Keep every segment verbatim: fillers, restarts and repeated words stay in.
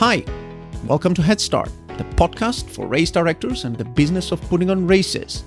Hi, welcome to Head Start, the podcast for race directors and the business of putting on races.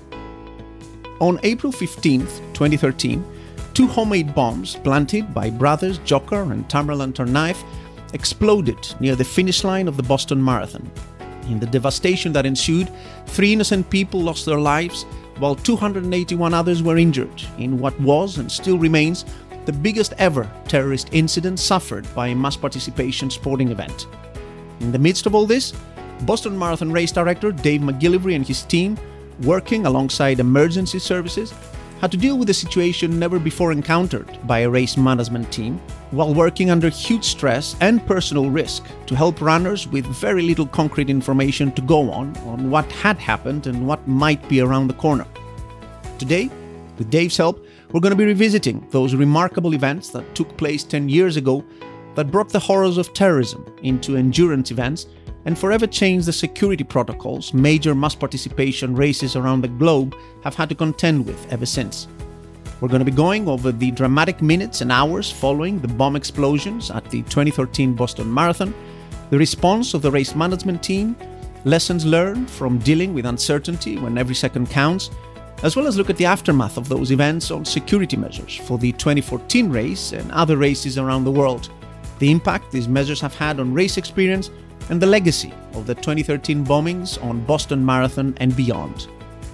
On April fifteenth, twenty thirteen, two homemade bombs planted by brothers Joker and Tamerlan Tsarnaev exploded near the finish line of the Boston Marathon. In the devastation that ensued, three innocent people lost their lives, while two hundred eighty-one others were injured in what was and still remains the biggest ever terrorist incident suffered by a mass participation sporting event. In the midst of all this, Boston Marathon race director Dave McGillivray and his team, working alongside emergency services, had to deal with a situation never before encountered by a race management team, while working under huge stress and personal risk to help runners with very little concrete information to go on on what had happened and what might be around the corner. Today, with Dave's help, we're going to be revisiting those remarkable events that took place ten years ago that brought the horrors of terrorism into endurance events and forever changed the security protocols major mass participation races around the globe have had to contend with ever since. We're going to be going over the dramatic minutes and hours following the bomb explosions at the twenty thirteen Boston Marathon, the response of the race management team, lessons learned from dealing with uncertainty when every second counts, as well as look at the aftermath of those events on security measures for the twenty fourteen race and other races around the world, the impact these measures have had on race experience, and the legacy of the twenty thirteen bombings on Boston Marathon and beyond.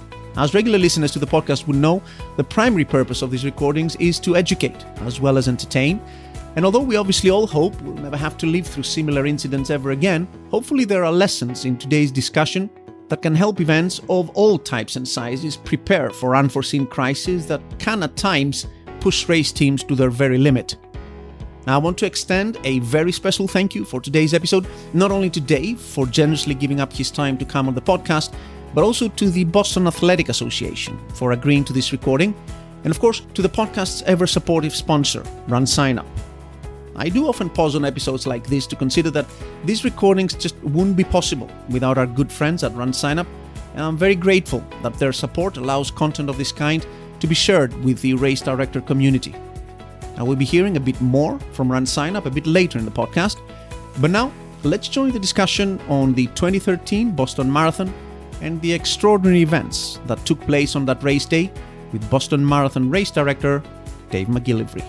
As regular listeners to the podcast would know, the primary purpose of these recordings is to educate as well as entertain. And although we obviously all hope we'll never have to live through similar incidents ever again, hopefully there are lessons in today's discussion that can help events of all types and sizes prepare for unforeseen crises that can at times push race teams to their very limit. Now, I want to extend a very special thank you for today's episode, not only to Dave for generously giving up his time to come on the podcast, but also to the Boston Athletic Association for agreeing to this recording, and of course to the podcast's ever-supportive sponsor, RunSignup. I do often pause on episodes like this to consider that these recordings just wouldn't be possible without our good friends at RunSignup, and I'm very grateful that their support allows content of this kind to be shared with the race director community. I will be hearing a bit more from RunSignup a bit later in the podcast, but now let's join the discussion on the twenty thirteen Boston Marathon and the extraordinary events that took place on that race day with Boston Marathon race director Dave McGillivray.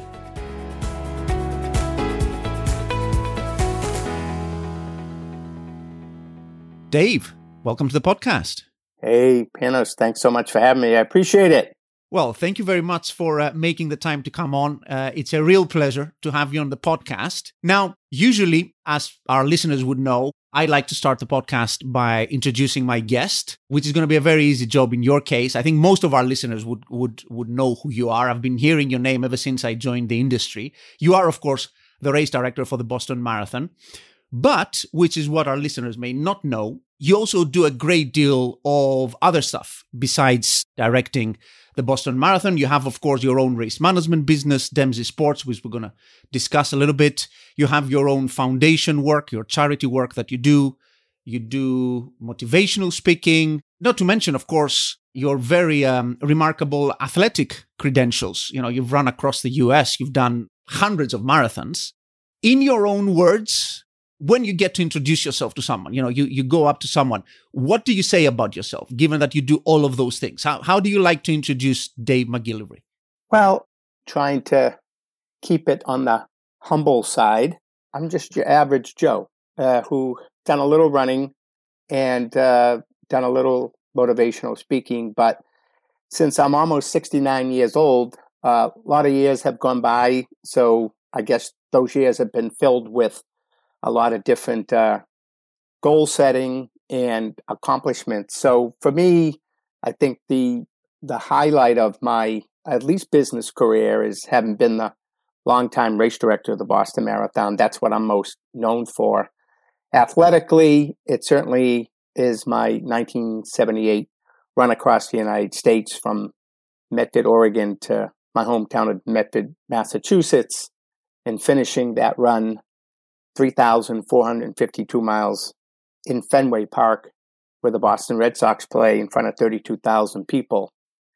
Dave, welcome to the podcast. Hey, Panos, thanks so much for having me. I appreciate it. Well, thank you very much for uh, making the time to come on. Uh, it's a real pleasure to have you on the podcast. Now, usually, as our listeners would know, I like to start the podcast by introducing my guest, which is going to be a very easy job in your case. I think most of our listeners would would would know who you are. I've been hearing your name ever since I joined the industry. You are, of course, the race director for the Boston Marathon. But, which is what our listeners may not know, you also do a great deal of other stuff besides directing the Boston Marathon. You have, of course, your own race management business, Dempsey Sports, which we're going to discuss a little bit. You have your own foundation work, your charity work that you do. You do motivational speaking, not to mention, of course, your very um, remarkable athletic credentials. You know, you've run across the U S, you've done hundreds of marathons. In your own words, when you get to introduce yourself to someone, you know, you, you go up to someone, what do you say about yourself, given that you do all of those things? How how do you like to introduce Dave McGillivray? Well, trying to keep it on the humble side. I'm just your average Joe uh, who done a little running and uh, done a little motivational speaking. But since I'm almost sixty-nine years old, uh, a lot of years have gone by. So I guess those years have been filled with a lot of different uh, goal setting and accomplishments. So for me, I think the the highlight of my at least business career is having been the longtime race director of the Boston Marathon. That's what I'm most known for. Athletically, it certainly is my nineteen seventy-eight run across the United States from Medford, Oregon to my hometown of Medford, Massachusetts, and finishing that run three thousand four hundred fifty-two miles in Fenway Park, where the Boston Red Sox play in front of thirty-two thousand people.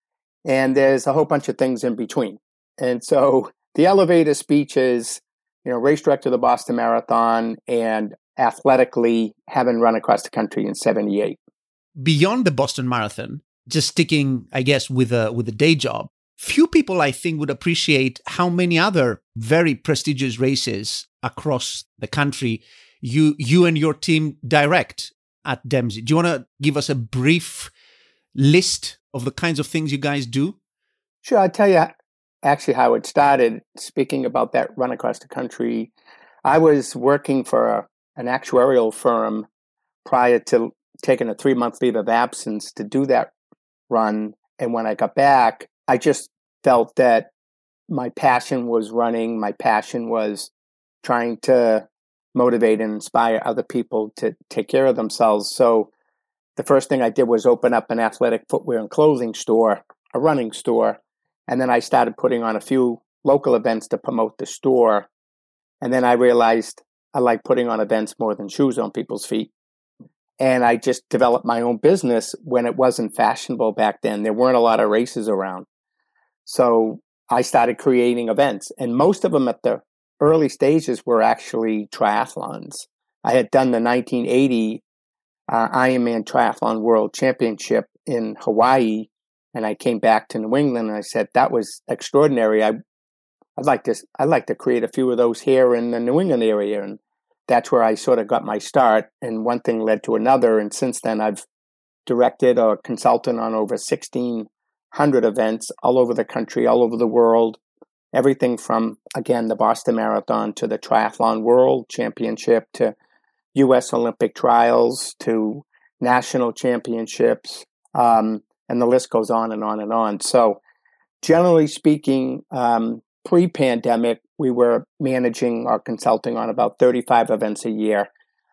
And there's a whole bunch of things in between. And so the elevator speech is, you know, race director of the Boston Marathon and athletically, having run across the country in seventy-eight. Beyond the Boston Marathon, just sticking, I guess, with a with a day job, few people, I think, would appreciate how many other very prestigious races across the country you you and your team direct at Dempsey. Do you want to give us a brief list of the kinds of things you guys do? Sure, I'll tell you actually how it started. Speaking about that run across the country, I was working for a, an actuarial firm prior to taking a three-month leave of absence to do that run. And when I got back, I just felt that my passion was running. My passion was trying to motivate and inspire other people to take care of themselves. So the first thing I did was open up an athletic footwear and clothing store, a running store. And then I started putting on a few local events to promote the store. And then I realized I like putting on events more than shoes on people's feet. And I just developed my own business when it wasn't fashionable back then. There weren't a lot of races around. So I started creating events. And most of them at the early stages were actually triathlons. I had done the nineteen eighty uh, Ironman Triathlon World Championship in Hawaii. And I came back to New England and I said, that was extraordinary. I, I'd like to, I'd like to create a few of those here in the New England area. And that's where I sort of got my start. And one thing led to another. And since then, I've directed or consulted on over sixteen hundred events all over the country, all over the world. Everything from, again, the Boston Marathon to the Triathlon World Championship to U S Olympic trials to national championships. Um, and the list goes on and on and on. So generally speaking, um, pre-pandemic, we were managing or consulting on about thirty-five events a year.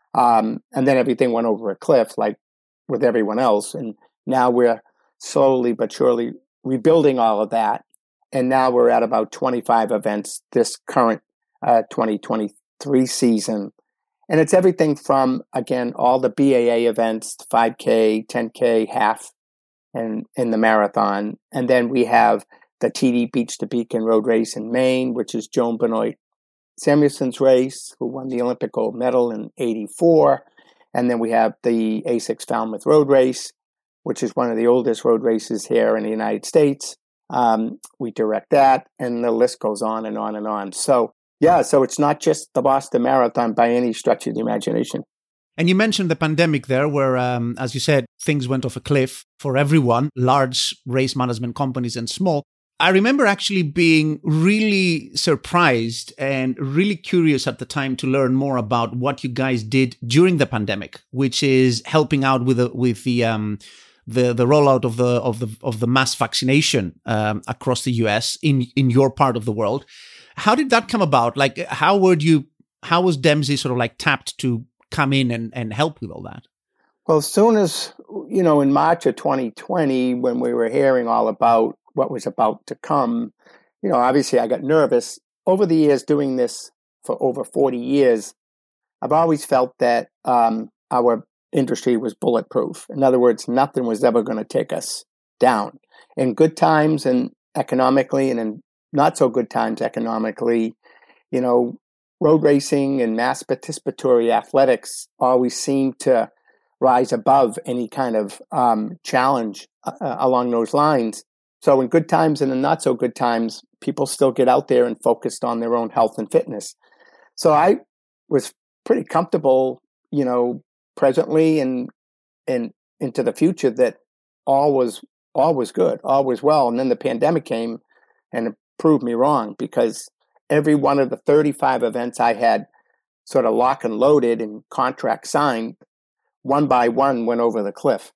Um, and then everything went over a cliff, like with everyone else. And now we're slowly but surely rebuilding all of that. And now we're at about twenty-five events this current uh, twenty twenty-three season. And it's everything from, again, all the B A A events, five K, ten K, half, and in the marathon. And then we have the T D Beach to Beacon Road Race in Maine, which is Joan Benoit Samuelson's race, who won the Olympic gold medal in eighty-four. And then we have the A six Falmouth Road Race, which is one of the oldest road races here in the United States. Um, we direct that, and the list goes on and on and on. So, yeah, so it's not just the Boston Marathon by any stretch of the imagination. And you mentioned the pandemic there, where, um, as you said, things went off a cliff for everyone, large race management companies and small. I remember actually being really surprised and really curious at the time to learn more about what you guys did during the pandemic, which is helping out with the, with the um, the the rollout of the of the of the mass vaccination um, across the U S in in your part of the world. How did that come about? Like, how would you? How was Dempsey sort of like tapped to come in and, and help with all that? Well, as soon as, you know, in March of twenty twenty, when we were hearing all about what was about to come, you know, obviously I got nervous. Over the years, doing this for over forty years, I've always felt that um, our industry was bulletproof. In other words, nothing was ever going to take us down. In good times and economically, and in not so good times economically, you know, road racing and mass participatory athletics always seem to rise above any kind of um, challenge uh, along those lines. So in good times and in not so good times, people still get out there and focused on their own health and fitness. So I was pretty comfortable, you know, presently and and into the future that all was all was good, all was well. And then the pandemic came and it proved me wrong, because every one of the thirty-five events I had sort of lock and loaded and contract signed, one by one went over the cliff.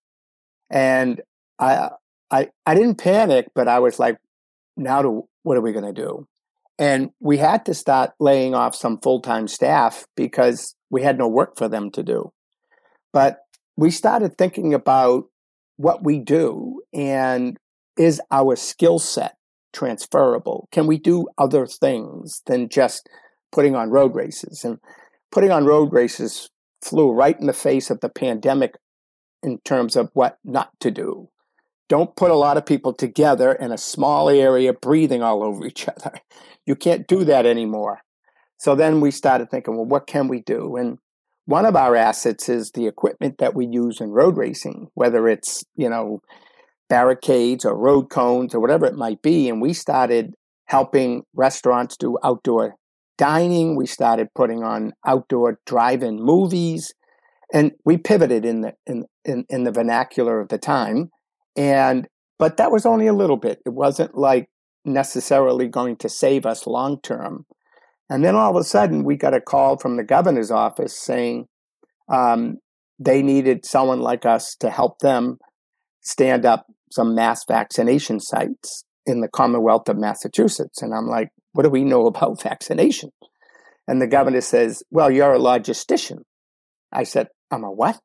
And I I I didn't panic, but I was like, now to, what are we going to do? And we had to start laying off some full-time staff because we had no work for them to do. But we started thinking about what we do, and is our skill set transferable? Can we do other things than just putting on road races? And putting on road races flew right in the face of the pandemic in terms of what not to do. Don't put a lot of people together in a small area breathing all over each other. You can't do that anymore. So then we started thinking, well, what can we do? And one of our assets is the equipment that we use in road racing, whether it's, you know, barricades or road cones or whatever it might be. And we started helping restaurants do outdoor dining. We started putting on outdoor drive-in movies, and we pivoted in the in, in, in the vernacular of the time. And but that was only a little bit. It wasn't like necessarily going to save us long term. And then all of a sudden, we got a call from the governor's office saying um, they needed someone like us to help them stand up some mass vaccination sites in the Commonwealth of Massachusetts. And I'm like, what do we know about vaccination? And the governor says, well, you're a logistician. I said, I'm a what?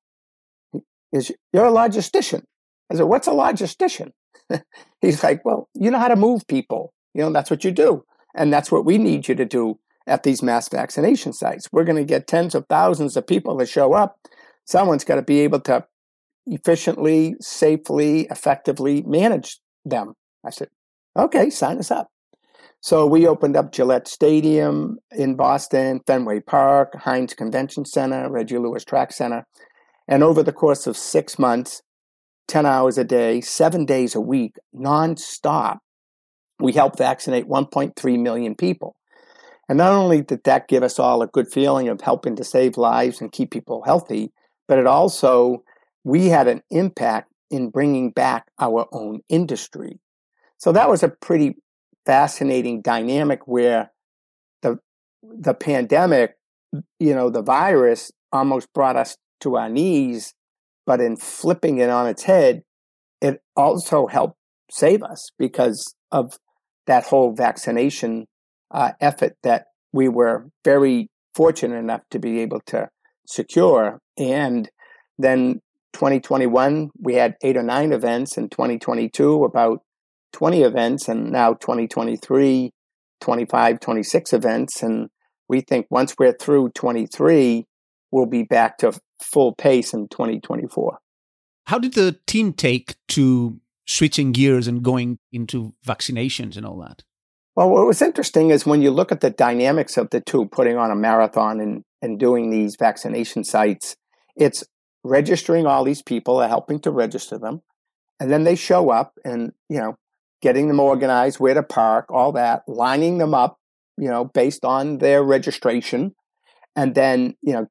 Is You're a logistician. I said, what's a logistician? He's like, well, you know how to move people. You know, that's what you do. And that's what we need you to do at these mass vaccination sites. We're going to get tens of thousands of people to show up. Someone's got to be able to efficiently, safely, effectively manage them. I said, okay, sign us up. So we opened up Gillette Stadium in Boston, Fenway Park, Heinz Convention Center, Reggie Lewis Track Center. And over the course of six months, ten hours a day, seven days a week, nonstop, we helped vaccinate one point three million people. And not only did that give us all a good feeling of helping to save lives and keep people healthy, but it also, we had an impact in bringing back our own industry. So that was a pretty fascinating dynamic where the the pandemic, you know, the virus almost brought us to our knees, but in flipping it on its head, it also helped save us because of that whole vaccination uh, effort that we were very fortunate enough to be able to secure. And then twenty twenty-one, we had eight or nine events. In twenty twenty-two, about twenty events. And now twenty twenty-three, twenty-five, twenty-six events. And we think once we're through twenty-three, we'll be back to full pace in twenty twenty-four. How did the team take to switching gears and going into vaccinations and all that? Well, what was interesting is when you look at the dynamics of the two, putting on a marathon and, and doing these vaccination sites, it's registering all these people, helping to register them, and then they show up and, you know, getting them organized, where to park, all that, lining them up, you know, based on their registration, and then, you know,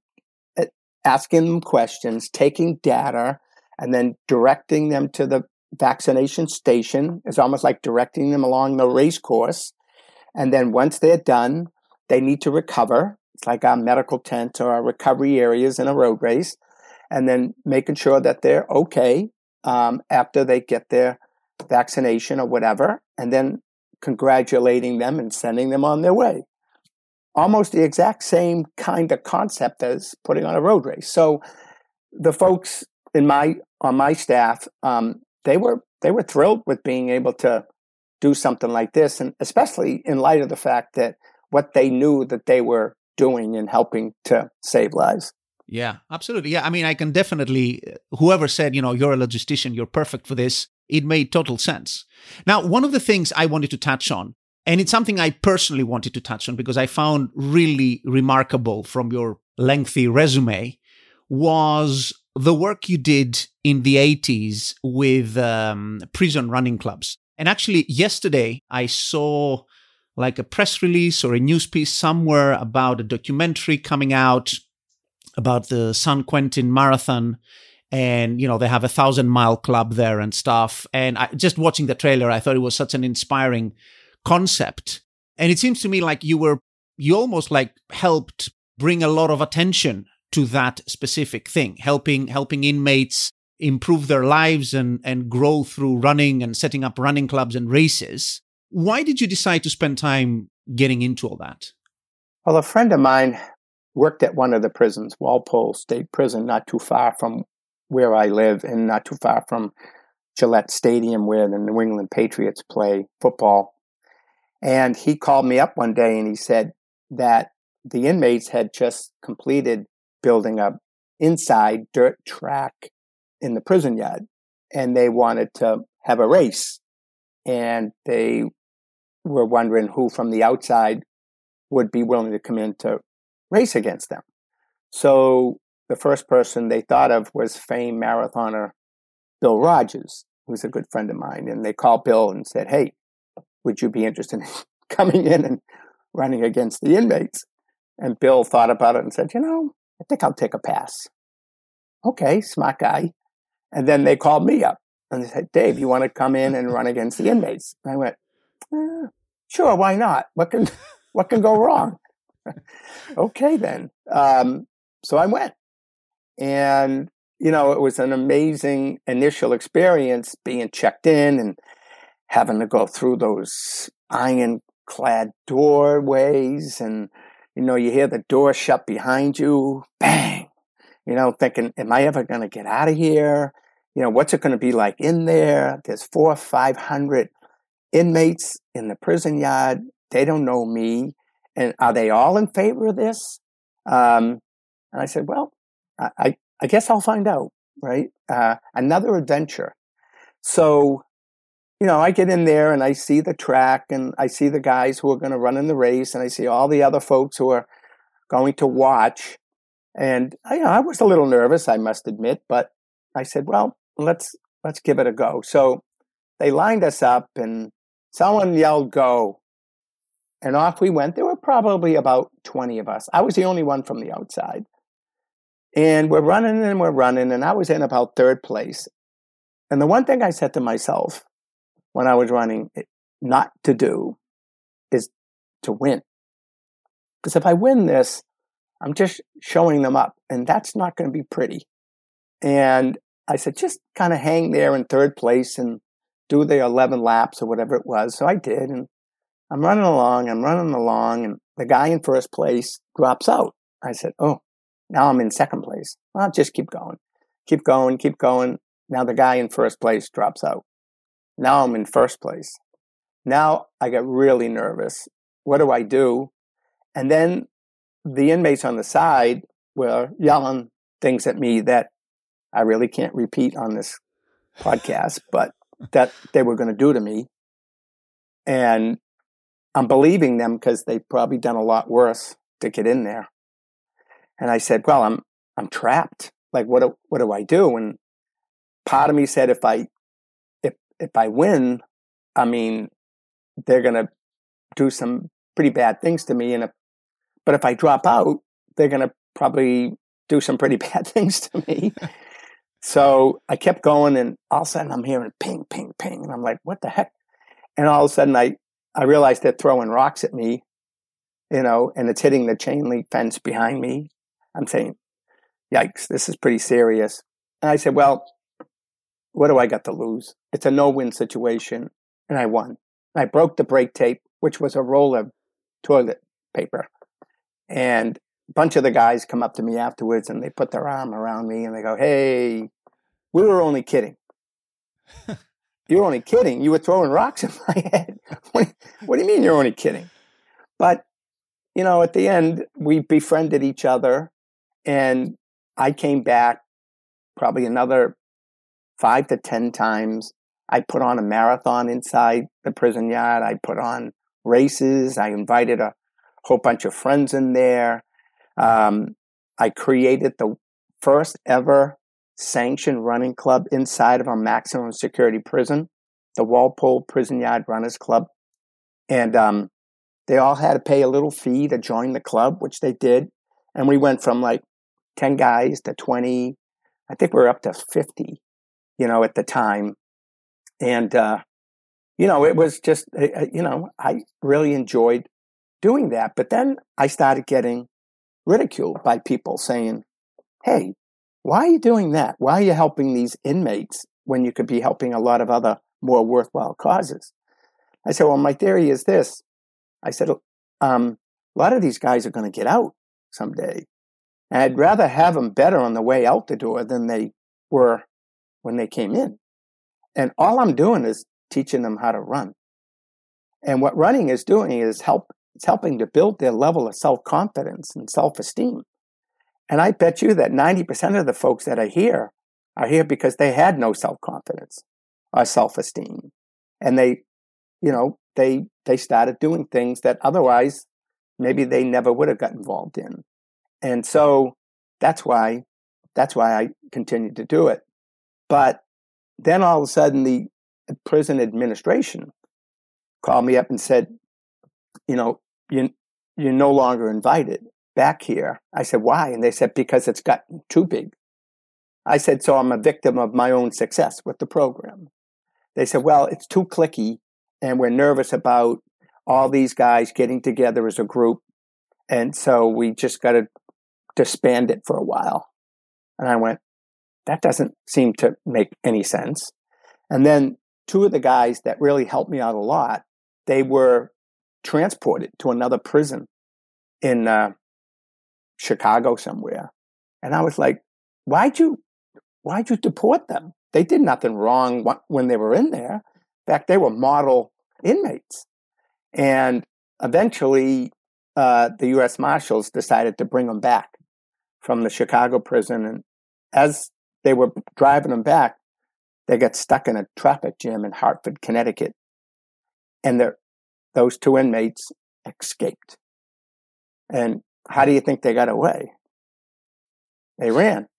asking them questions, taking data, and then directing them to the vaccination station. It's almost like directing them along the race course. And then once they're done, they need to recover. It's like our medical tent or our recovery areas in a road race. And then making sure that they're okay um, after they get their vaccination or whatever. And then congratulating them and sending them on their way. Almost the exact same kind of concept as putting on a road race. So the folks in my on my staff, um, they were they were thrilled with being able to do something like this, and especially in light of the fact that what they knew that they were doing and helping to save lives. Yeah, absolutely. Yeah, I mean, I can definitely, whoever said, you know, you're a logistician, you're perfect for this, it made total sense. Now, one of the things I wanted to touch on, and it's something I personally wanted to touch on because I found really remarkable from your lengthy resume, was the work you did in the eighties with um, prison running clubs. And actually, yesterday, I saw like a press release or a news piece somewhere about a documentary coming out about the San Quentin Marathon. And, you know, they have a thousand mile club there and stuff. And I, just watching the trailer, I thought it was such an inspiring concept. And it seems to me like you were, you almost like helped bring a lot of attention to that specific thing, helping, helping inmates improve their lives and, and grow through running and setting up running clubs and races. Why did you decide to spend time getting into all that? Well, a friend of mine worked at one of the prisons, Walpole State Prison, not too far from where I live and not too far from Gillette Stadium where the New England Patriots play football. And he called me up one day and he said that the inmates had just completed building a inside dirt track in the prison yard, and they wanted to have a race. And they were wondering who from the outside would be willing to come in to race against them. So the first person they thought of was famed marathoner Bill Rogers, who's a good friend of mine. And they called Bill and said, hey, would you be interested in coming in and running against the inmates? And Bill thought about it and said, you know, I think I'll take a pass. Okay, smart guy. And then they called me up and they said, Dave, you want to come in and run against the inmates? And I went, eh, sure, why not? What can what can go wrong? Okay, then. Um, so I went. And, you know, it was an amazing initial experience being checked in and having to go through those iron-clad doorways. And, you know, you hear the door shut behind you, bang, you know, thinking, am I ever going to get out of here? You know, what's it going to be like in there? There's four or five hundred inmates in the prison yard. They don't know me. And are they all in favor of this? Um, and I said, well, I, I guess I'll find out, right? Uh, another adventure. So, you know, I get in there and I see the track and I see the guys who are going to run in the race and I see all the other folks who are going to watch. And I, you know, I was a little nervous, I must admit, but I said, well, let's let's give it a go. So they lined us up and someone yelled, go. And off we went. There were probably about twenty of us. I was the only one from the outside. And we're running and we're running, and I was in about third place. And the one thing I said to myself when I was running not to do is to win. Because if I win this, I'm just showing them up, and that's not going to be pretty. And I said, just kind of hang there in third place and do the eleven laps or whatever it was. So I did, and I'm running along, I'm running along, and the guy in first place drops out. I said, oh, now I'm in second place. I'll just keep going. Keep going, keep going. Now the guy in first place drops out. Now I'm in first place. Now I get really nervous. What do I do? And then the inmates on the side were yelling things at me that I really can't repeat on this podcast, but that they were going to do to me. And I'm believing them because they've probably done a lot worse to get in there. And I said, well, I'm I'm trapped. Like, what do, what do I do? And part of me said, if I if if I win, I mean, they're going to do some pretty bad things to me. And if, but if I drop out, they're going to probably do some pretty bad things to me. So I kept going, and all of a sudden I'm hearing ping, ping, ping. And I'm like, what the heck? And all of a sudden I, I realized they're throwing rocks at me, you know, and it's hitting the chain link fence behind me. I'm saying, yikes, this is pretty serious. And I said, well, what do I got to lose? It's a no-win situation. And I won. I broke the brake tape, which was a roll of toilet paper. And a bunch of the guys come up to me afterwards and they put their arm around me and they go, hey, we were only kidding. You were only kidding. You were throwing rocks in my head. What, what do you mean you're only kidding? But, you know, at the end, we befriended each other. And I came back probably another five to ten times. I put on a marathon inside the prison yard. I put on races. I invited a whole bunch of friends in there. Um, I created the first ever sanctioned running club inside of a maximum security prison, the Walpole Prison Yard Runners Club. And um, they all had to pay a little fee to join the club, which they did. And we went from like ten guys to twenty. I think we were up to fifty, you know, at the time. And, uh, you know, it was just, uh, you know, I really enjoyed doing that. But then I started getting ridiculed by people saying, hey, why are you doing that? Why are you helping these inmates when you could be helping a lot of other more worthwhile causes? I said, well, my theory is this. I said, um, a lot of these guys are going to get out someday. And I'd rather have them better on the way out the door than they were when they came in. And all I'm doing is teaching them how to run. And what running is doing is help, it's helping to build their level of self-confidence and self-esteem. And I bet you that ninety percent of the folks that are here are here because they had no self-confidence or self-esteem. And they, you know, they they started doing things that otherwise maybe they never would have got involved in. And so that's why, that's why I continued to do it. But then all of a sudden, the prison administration called me up and said, you know, you, you're no longer invited back here. I said, why? And they said, because it's gotten too big. I said, so I'm a victim of my own success with the program. They said, well, it's too cliquey, and we're nervous about all these guys getting together as a group. And so we just got to disband it for a while. And I went, that doesn't seem to make any sense. And then two of the guys that really helped me out a lot, they were transported to another prison in uh, Chicago somewhere. And I was like, why'd you, why'd you deport them? They did nothing wrong when they were in there. In fact, they were model inmates. And eventually, uh, the U S Marshals decided to bring them back from the Chicago prison. And as they were driving them back, they got stuck in a traffic jam in Hartford, Connecticut. And those two inmates escaped. And how do you think they got away? They ran.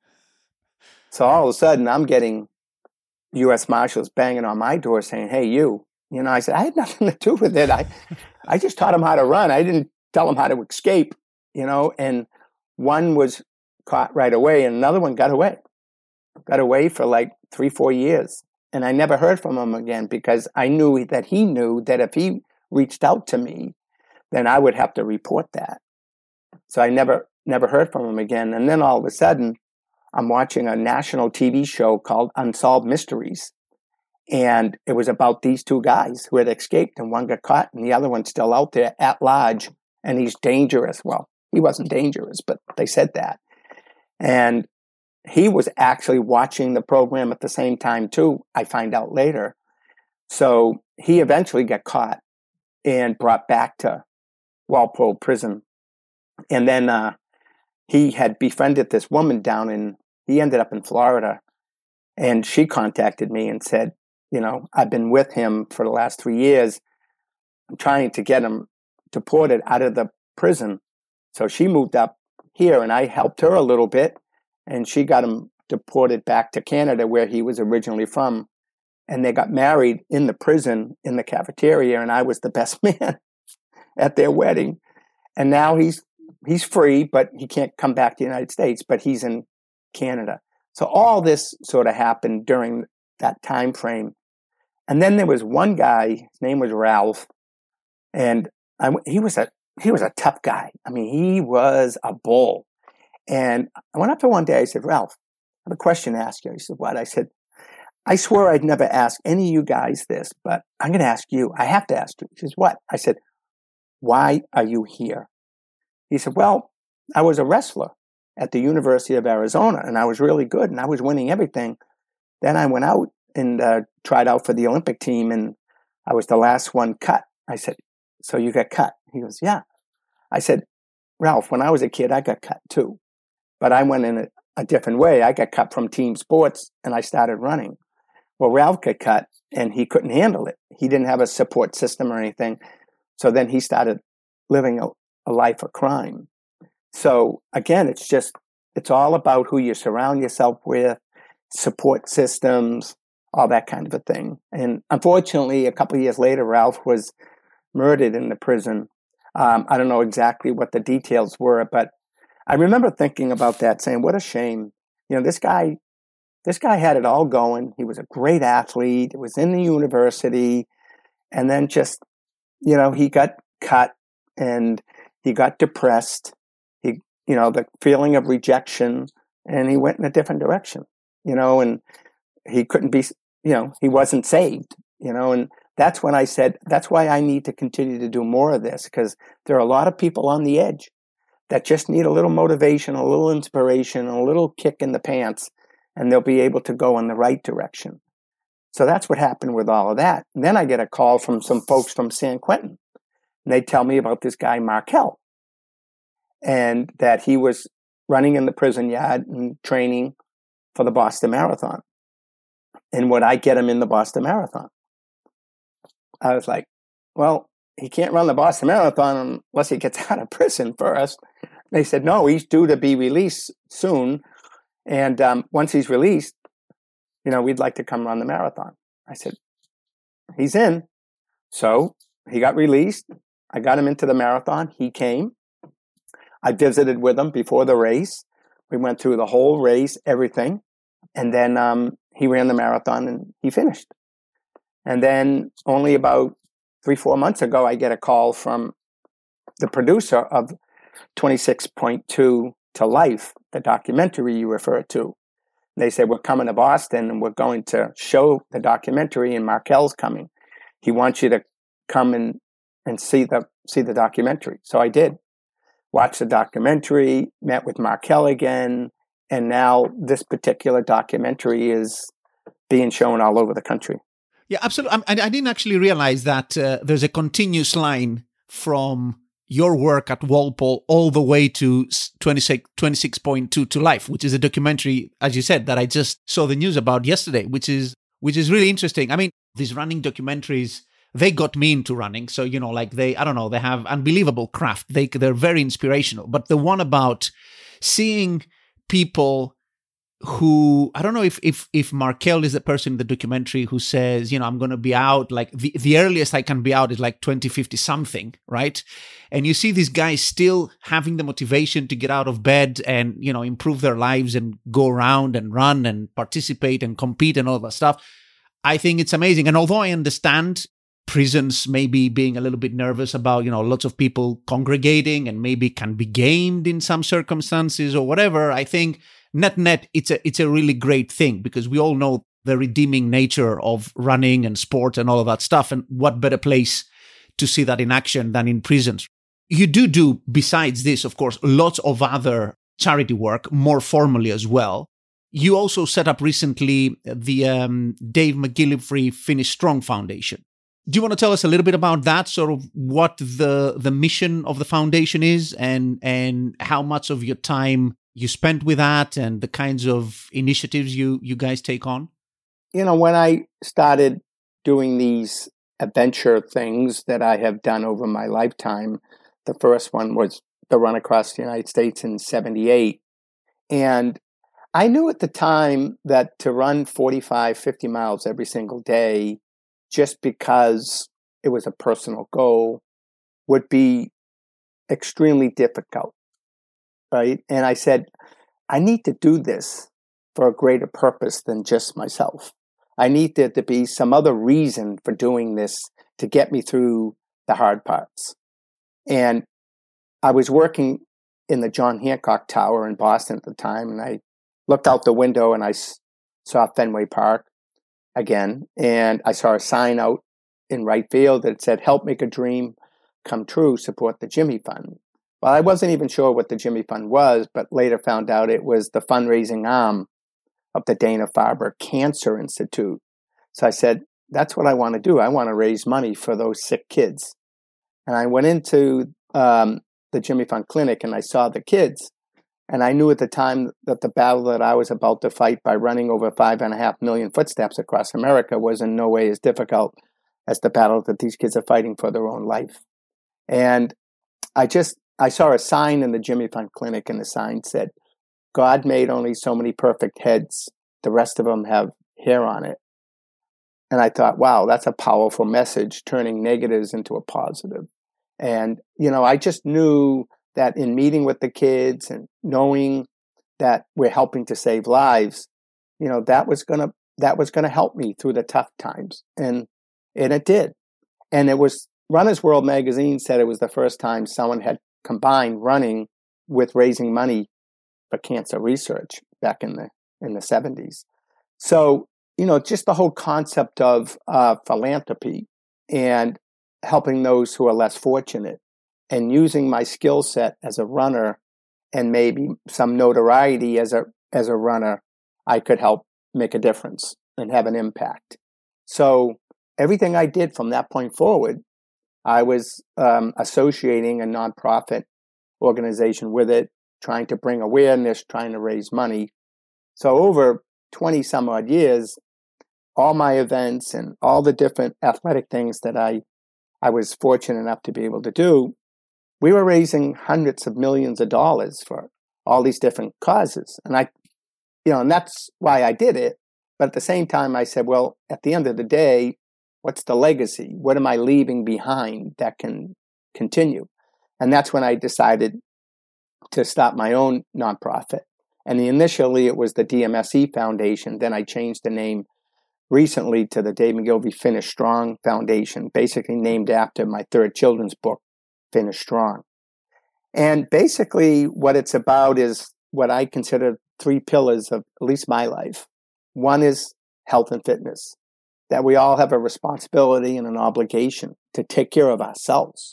So all of a sudden, I'm getting U S Marshals banging on my door saying, hey, you. You know, I said, I had nothing to do with it. I, I just taught them how to run. I didn't tell them how to escape, you know. And one was caught right away, and another one got away. Got away for like three, four years. And I never heard from him again because I knew that he knew that if he reached out to me, then I would have to report that. So I never, never heard from him again. And then all of a sudden, I'm watching a national T V show called Unsolved Mysteries. And it was about these two guys who had escaped, and one got caught and the other one's still out there at large, and he's dangerous. Well, he wasn't dangerous, but they said that. And he was actually watching the program at the same time too, I find out later. So he eventually got caught and brought back to Walpole Prison. And then uh, he had befriended this woman down in, he ended up in Florida. And she contacted me and said, you know, I've been with him for the last three years. I'm trying to get him deported out of the prison. So she moved up here and I helped her a little bit. And she got him deported back to Canada where he was originally from. And they got married in the prison in the cafeteria. And I was the best man at their wedding. And now he's he's free, but he can't come back to the United States, but he's in Canada. So all this sort of happened during that time frame. And then there was one guy, his name was Ralph, and I, he was a he was a tough guy. I mean, he was a bull. And I went up to him one day, I said, Ralph, I have a question to ask you. He said, what? I said, I swear I'd never ask any of you guys this, but I'm going to ask you. I have to ask you. He says, what? I said, why are you here? He said, well, I was a wrestler at the University of Arizona, and I was really good, and I was winning everything. Then I went out and uh, tried out for the Olympic team, and I was the last one cut. I said, so you got cut? He goes, yeah. I said, Ralph, when I was a kid, I got cut too. But I went in a, a different way. I got cut from team sports, and I started running. Well, Ralph got cut, and he couldn't handle it. He didn't have a support system or anything. So then he started living a, a life of crime. So again, it's just, it's all about who you surround yourself with, support systems, all that kind of a thing. And unfortunately, a couple of years later, Ralph was murdered in the prison. Um, I don't know exactly what the details were, but I remember thinking about that, saying, what a shame. You know, this guy, this guy had it all going. He was a great athlete. It was in the university. And then just, you know, he got cut and he got depressed. He, you know, the feeling of rejection, and he went in a different direction, you know, and he couldn't be, you know, he wasn't saved, you know, and that's when I said, that's why I need to continue to do more of this, because there are a lot of people on the edge that just need a little motivation, a little inspiration, a little kick in the pants, and they'll be able to go in the right direction. So that's what happened with all of that. And then I get a call from some folks from San Quentin, and they tell me about this guy, Markel, and that he was running in the prison yard and training for the Boston Marathon. And would I get him in the Boston Marathon? I was like, well, he can't run the Boston Marathon unless he gets out of prison first. They said, no, he's due to be released soon. And um, once he's released, you know, we'd like to come run the marathon. I said, he's in. So he got released. I got him into the marathon. He came. I visited with him before the race. We went through the whole race, everything. And then um, he ran the marathon and he finished. And then only about three, four months ago, I get a call from the producer of twenty-six point two to Life, the documentary you referred to. They said, we're coming to Boston and we're going to show the documentary, and Markel's coming. He wants you to come and, and see the see the documentary. So I did. Watched the documentary, met with Markel again, and now this particular documentary is being shown all over the country. Yeah, absolutely. I, I didn't actually realize that uh, there's a continuous line from your work at Walpole all the way to twenty-six point two to Life, which is a documentary, as you said, that I just saw the news about yesterday, which is which is really interesting. I mean, these running documentaries, they got me into running. So, you know, like they, I don't know, they have unbelievable craft. They, they're very inspirational. But the one about seeing people who, I don't know if if if Markel is the person in the documentary who says, you know, I'm going to be out, like the, the earliest I can be out is like twenty fifty something, right? And you see these guys still having the motivation to get out of bed and, you know, improve their lives and go around and run and participate and compete and all that stuff. I think it's amazing. And although I understand prisons maybe being a little bit nervous about, you know, lots of people congregating and maybe can be gamed in some circumstances or whatever, I think net net, it's a it's a really great thing, because we all know the redeeming nature of running and sport and all of that stuff. And what better place to see that in action than in prisons? You do do, besides this, of course, lots of other charity work, more formally as well. You also set up recently the um, Dave McGillivray Finish Strong Foundation. Do you want to tell us a little bit about that, sort of what the the mission of the foundation is, and and how much of your time you spent with that, and the kinds of initiatives you you guys take on? You know, when I started doing these adventure things that I have done over my lifetime, the first one was the run across the United States in seventy-eight. And I knew at the time that to run forty-five, fifty miles every single day, just because it was a personal goal, would be extremely difficult, right? And I said, I need to do this for a greater purpose than just myself. I need there to be some other reason for doing this to get me through the hard parts. And I was working in the John Hancock Tower in Boston at the time, and I looked out the window and I saw Fenway Park again, and I saw a sign out in right field that said, "Help make a dream come true, support the Jimmy Fund." Well, I wasn't even sure what the Jimmy Fund was, but later found out it was the fundraising arm of the Dana-Farber Cancer Institute. So I said, that's what I want to do. I want to raise money for those sick kids. And I went into um, the Jimmy Fund Clinic and I saw the kids. And I knew at the time that the battle that I was about to fight by running over five and a half million footsteps across America was in no way as difficult as the battle that these kids are fighting for their own life. And I just, I saw a sign in the Jimmy Fund Clinic, and the sign said, God made only so many perfect heads. The rest of them have hair on it. And I thought, wow, that's a powerful message, turning negatives into a positive. And, you know, I just knew that in meeting with the kids and knowing that we're helping to save lives, you know, that was going to, that was going to help me through the tough times. And, and it did. And it was, Runner's World magazine said it was the first time someone had combined running with raising money for cancer research back in the, in the seventies. So, you know, just the whole concept of uh, philanthropy and helping those who are less fortunate, and using my skill set as a runner and maybe some notoriety as a as a runner, I could help make a difference and have an impact. So everything I did from that point forward, I was um, associating a nonprofit organization with it, trying to bring awareness, trying to raise money. So over twenty some odd years, all my events and all the different athletic things that I I was fortunate enough to be able to do we were raising hundreds of millions of dollars for all these different causes. And I, you know, and that's why I did it. But at the same time, I said, well, at the end of the day, what's the legacy? What am I leaving behind that can continue? And that's when I decided to start my own nonprofit. And initially, it was the D M S E Foundation. Then I changed the name recently to the Dave McGilvey Finish Strong Foundation, basically named after my third children's book, Finish Strong. And basically, what it's about is what I consider three pillars of at least my life. One is health and fitness, that we all have a responsibility and an obligation to take care of ourselves.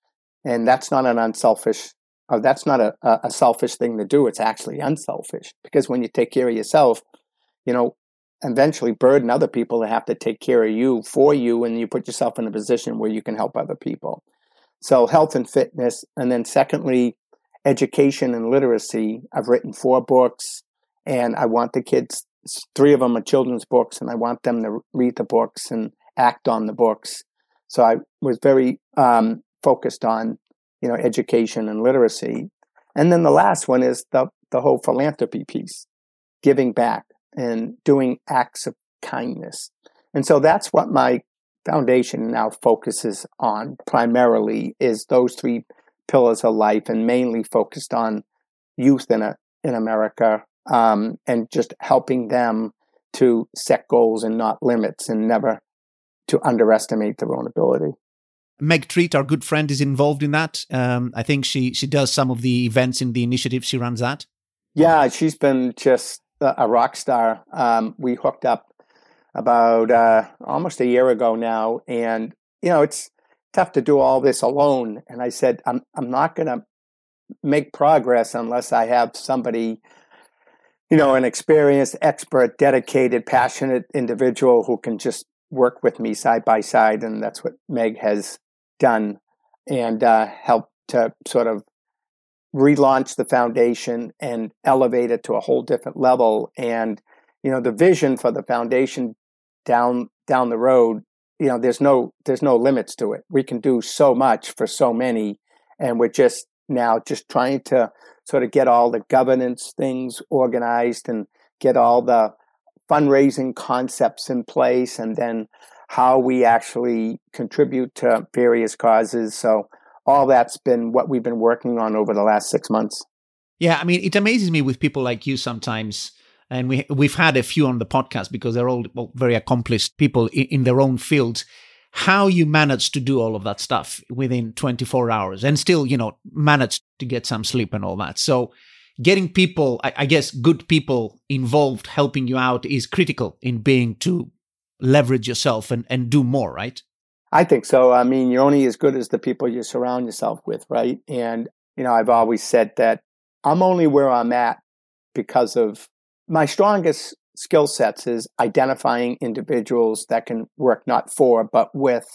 And that's not an unselfish, or that's not a, a selfish thing to do. It's actually unselfish, because when you take care of yourself, you know, eventually burden other people to have to take care of you for you, and you put yourself in a position where you can help other people. So health and fitness. And then secondly, education and literacy. I've written four books, and I want the kids, three of them are children's books, and I want them to read the books and act on the books. So I was very um, focused on, you know, education and literacy. And then the last one is the, the whole philanthropy piece, giving back and doing acts of kindness. And so that's what my foundation now focuses on primarily, is those three pillars of life, and mainly focused on youth in a, in America, um, and just helping them to set goals and not limits, and never to underestimate their own ability. Meg Treat, our good friend, is involved in that. Um, I think she she does some of the events in the initiative. She runs that. Yeah, she's been just a rock star. Um, we hooked up about uh, almost a year ago now, and you know, it's tough to do all this alone. And I said, I'm I'm not going to make progress unless I have somebody, you know, an experienced, expert, dedicated, passionate individual who can just work with me side by side. And that's what Meg has done, and uh, helped to sort of relaunch the foundation and elevate it to a whole different level. And, you know, the vision for the foundation down down the road, you know, there's no there's no limits to it. We can do so much for so many, and we're just now just trying to sort of get all the governance things organized and get all the fundraising concepts in place, and then how we actually contribute to various causes. So all that's been what we've been working on over the last six months. Yeah, I mean, it amazes me with people like you sometimes. And we, we've had a few on the podcast because they're all well, very accomplished people in, in their own fields. How you manage to do all of that stuff within twenty-four hours and still, you know, manage to get some sleep and all that. So getting people, I, I guess, good people involved helping you out is critical in being to leverage yourself and, and do more, right? I think so. I mean, you're only as good as the people you surround yourself with, right? And, you know, I've always said that I'm only where I'm at because of my strongest skill sets is identifying individuals that can work not for, but with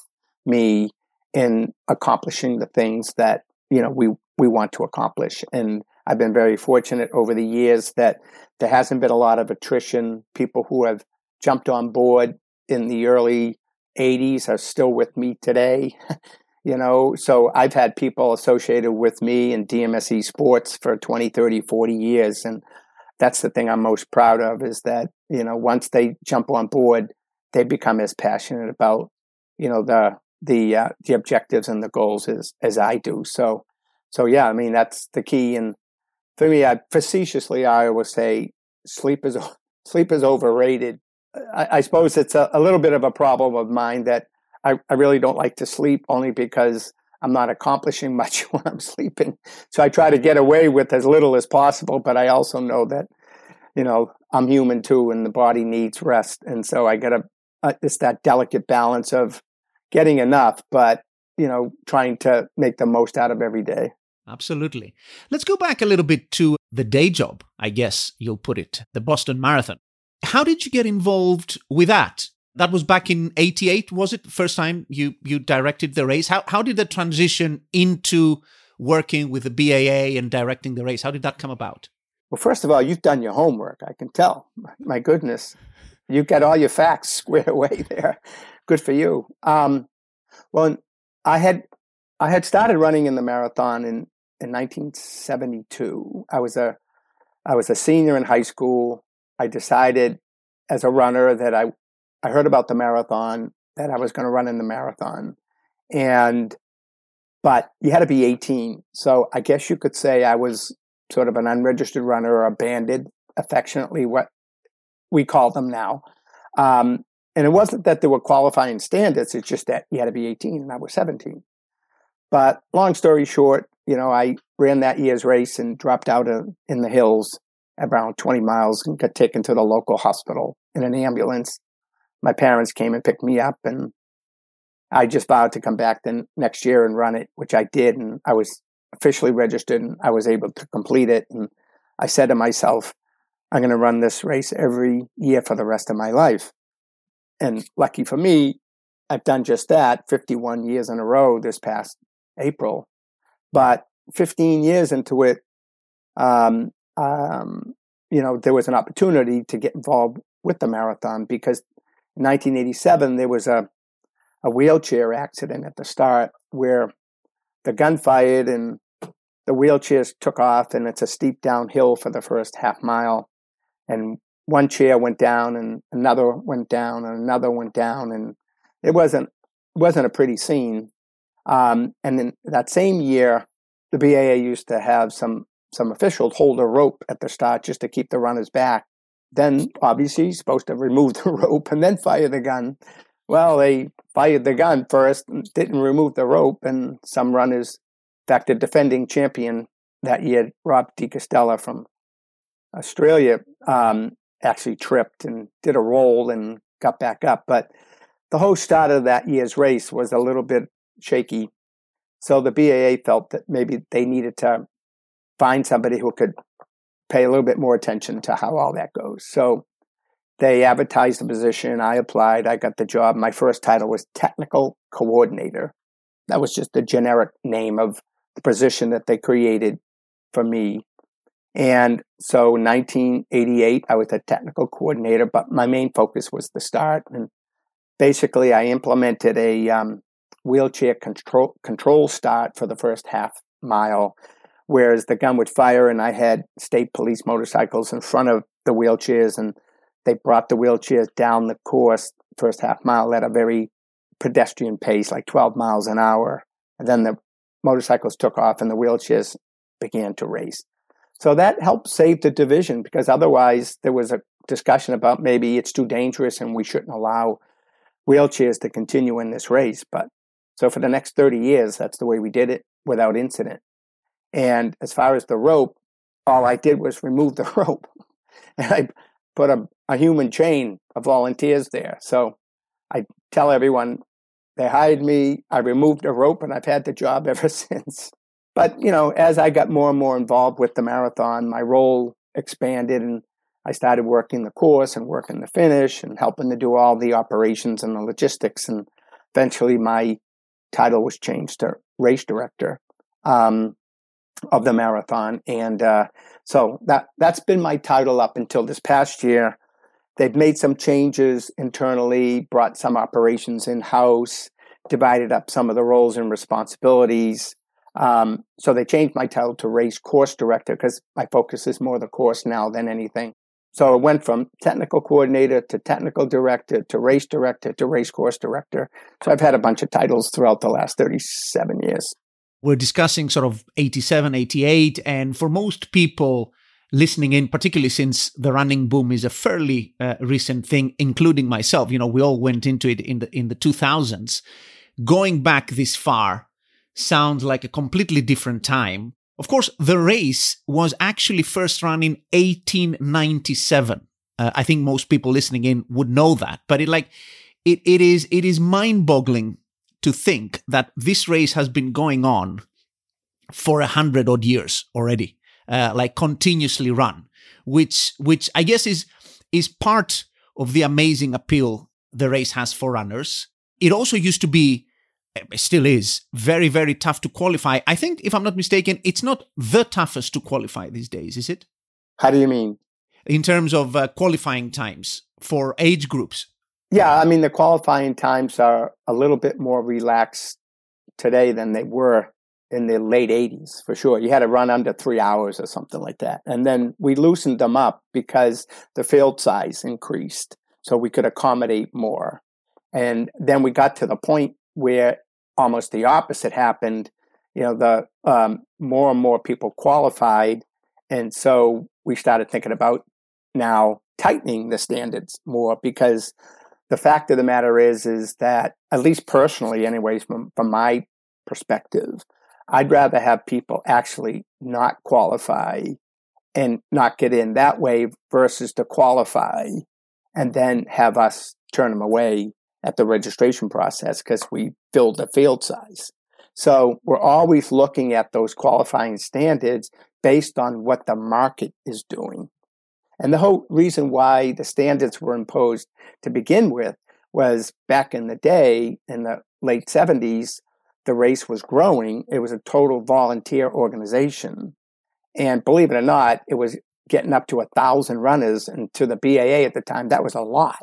me in accomplishing the things that, you know, we, we want to accomplish. And I've been very fortunate over the years that there hasn't been a lot of attrition. People who have jumped on board in the early eighties are still with me today. You know, so I've had people associated with me in D M S E Sports for twenty, thirty, forty years. And that's the thing I'm most proud of, is that, you know, once they jump on board, they become as passionate about, you know, the the uh, the objectives and the goals as as I do. So, so yeah, I mean, that's the key. And for me, I, facetiously, I always say sleep is sleep is overrated. I, I suppose it's a, a little bit of a problem of mine that I, I really don't like to sleep, only because I'm not accomplishing much when I'm sleeping. So I try to get away with as little as possible, but I also know that, you know, I'm human too, and the body needs rest. And so I got to, uh, it's that delicate balance of getting enough, but, you know, trying to make the most out of every day. Absolutely. Let's go back a little bit to the day job, I guess you'll put it, the Boston Marathon. How did you get involved with that? That was back in eighty-eight, was it? First time you you directed the race. How how did the transition into working with the B A A and directing the race, how did that come about? Well, first of all, you've done your homework, I can tell. My goodness. You got all your facts squared away there. Good for you. Um, well, I had I had started running in the marathon in, in nineteen seventy-two. I was a I was a senior in high school. I decided as a runner that I I heard about the marathon, that I was going to run in the marathon. And but you had to be eighteen. So I guess you could say I was sort of an unregistered runner, or a bandit, affectionately what we call them now. Um, and it wasn't that there were qualifying standards. It's just that you had to be eighteen and I was seventeen. But long story short, you know, I ran that year's race and dropped out of, in the hills around twenty miles and got taken to the local hospital in an ambulance. My parents came and picked me up, and I just vowed to come back the next year and run it, which I did. And I was officially registered and I was able to complete it. And I said to myself, I'm going to run this race every year for the rest of my life. And lucky for me, I've done just that fifty-one years in a row this past April. But fifteen years into it, um, um, you know, there was an opportunity to get involved with the marathon, because in nineteen eighty-seven, there was a, a wheelchair accident at the start where the gun fired and the wheelchairs took off, and it's a steep downhill for the first half mile. And one chair went down and another went down and another went down. And it wasn't, wasn't a pretty scene. Um, and then that same year, the B A A used to have some, some officials hold a rope at the start just to keep the runners back. Then obviously you're supposed to remove the rope and then fire the gun. Well, they fired the gun first and didn't remove the rope. And some runners, in fact, the defending champion that year, Rob DiCostella from Australia, um, actually tripped and did a roll and got back up. But the whole start of that year's race was a little bit shaky. So the B A A felt that maybe they needed to find somebody who could pay a little bit more attention to how all that goes. So they advertised the position. I applied. I got the job. My first title was technical coordinator. That was just the generic name of the position that they created for me. And so in nineteen eighty-eight, I was a technical coordinator, but my main focus was the start. And basically, I implemented a um, wheelchair control, control start for the first half mile, whereas the gun would fire and I had state police motorcycles in front of the wheelchairs, and they brought the wheelchairs down the course first half mile at a very pedestrian pace, like twelve miles an hour. And then the motorcycles took off and the wheelchairs began to race. So that helped save the division, because otherwise there was a discussion about maybe it's too dangerous and we shouldn't allow wheelchairs to continue in this race. But so for the next thirty years, that's the way we did it without incident. And as far as the rope, all I did was remove the rope. And I put a, a human chain of volunteers there. So I tell everyone, they hired me, I removed the rope, and I've had the job ever since. But, you know, as I got more and more involved with the marathon, my role expanded, and I started working the course and working the finish and helping to do all the operations and the logistics. And eventually my title was changed to race director um, of the marathon. And uh, so that, that's been my title up until this past year. They've made some changes internally, brought some operations in-house, divided up some of the roles and responsibilities. Um, so they changed my title to race course director, because my focus is more the course now than anything. So it went from technical coordinator to technical director to race director to race course director. So I've had a bunch of titles throughout the last thirty-seven years. We're discussing sort of eighty-seven, eighty-eight. And for most people listening in, particularly since the running boom is a fairly uh, recent thing, including myself, you know, we all went into it in the, in the two thousands. Going back this far sounds like a completely different time. Of course, the race was actually first run in eighteen ninety-seven. Uh, I think most people listening in would know that, but it like it it is it is mind-boggling to think that this race has been going on for a hundred odd years already, uh, like continuously run, which which I guess is is part of the amazing appeal the race has for runners. It also used to be, it still is, very, very tough to qualify. I think, if I'm not mistaken, it's not the toughest to qualify these days, is it? How do you mean? In terms of uh, qualifying times for age groups. Yeah, I mean, the qualifying times are a little bit more relaxed today than they were in the late eighties, for sure. You had to run under three hours or something like that. And then we loosened them up because the field size increased, so we could accommodate more. And then we got to the point where almost the opposite happened. You know, the um, more and more people qualified. And so we started thinking about now tightening the standards more, because the fact of the matter is, is that, at least personally anyways, from, from my perspective, I'd rather have people actually not qualify and not get in that way versus to qualify and then have us turn them away at the registration process because we filled the field size. So we're always looking at those qualifying standards based on what the market is doing. And the whole reason why the standards were imposed to begin with was back in the day, in the late seventies, the race was growing. It was a total volunteer organization. And believe it or not, it was getting up to a thousand runners. And to the B A A at the time, that was a lot.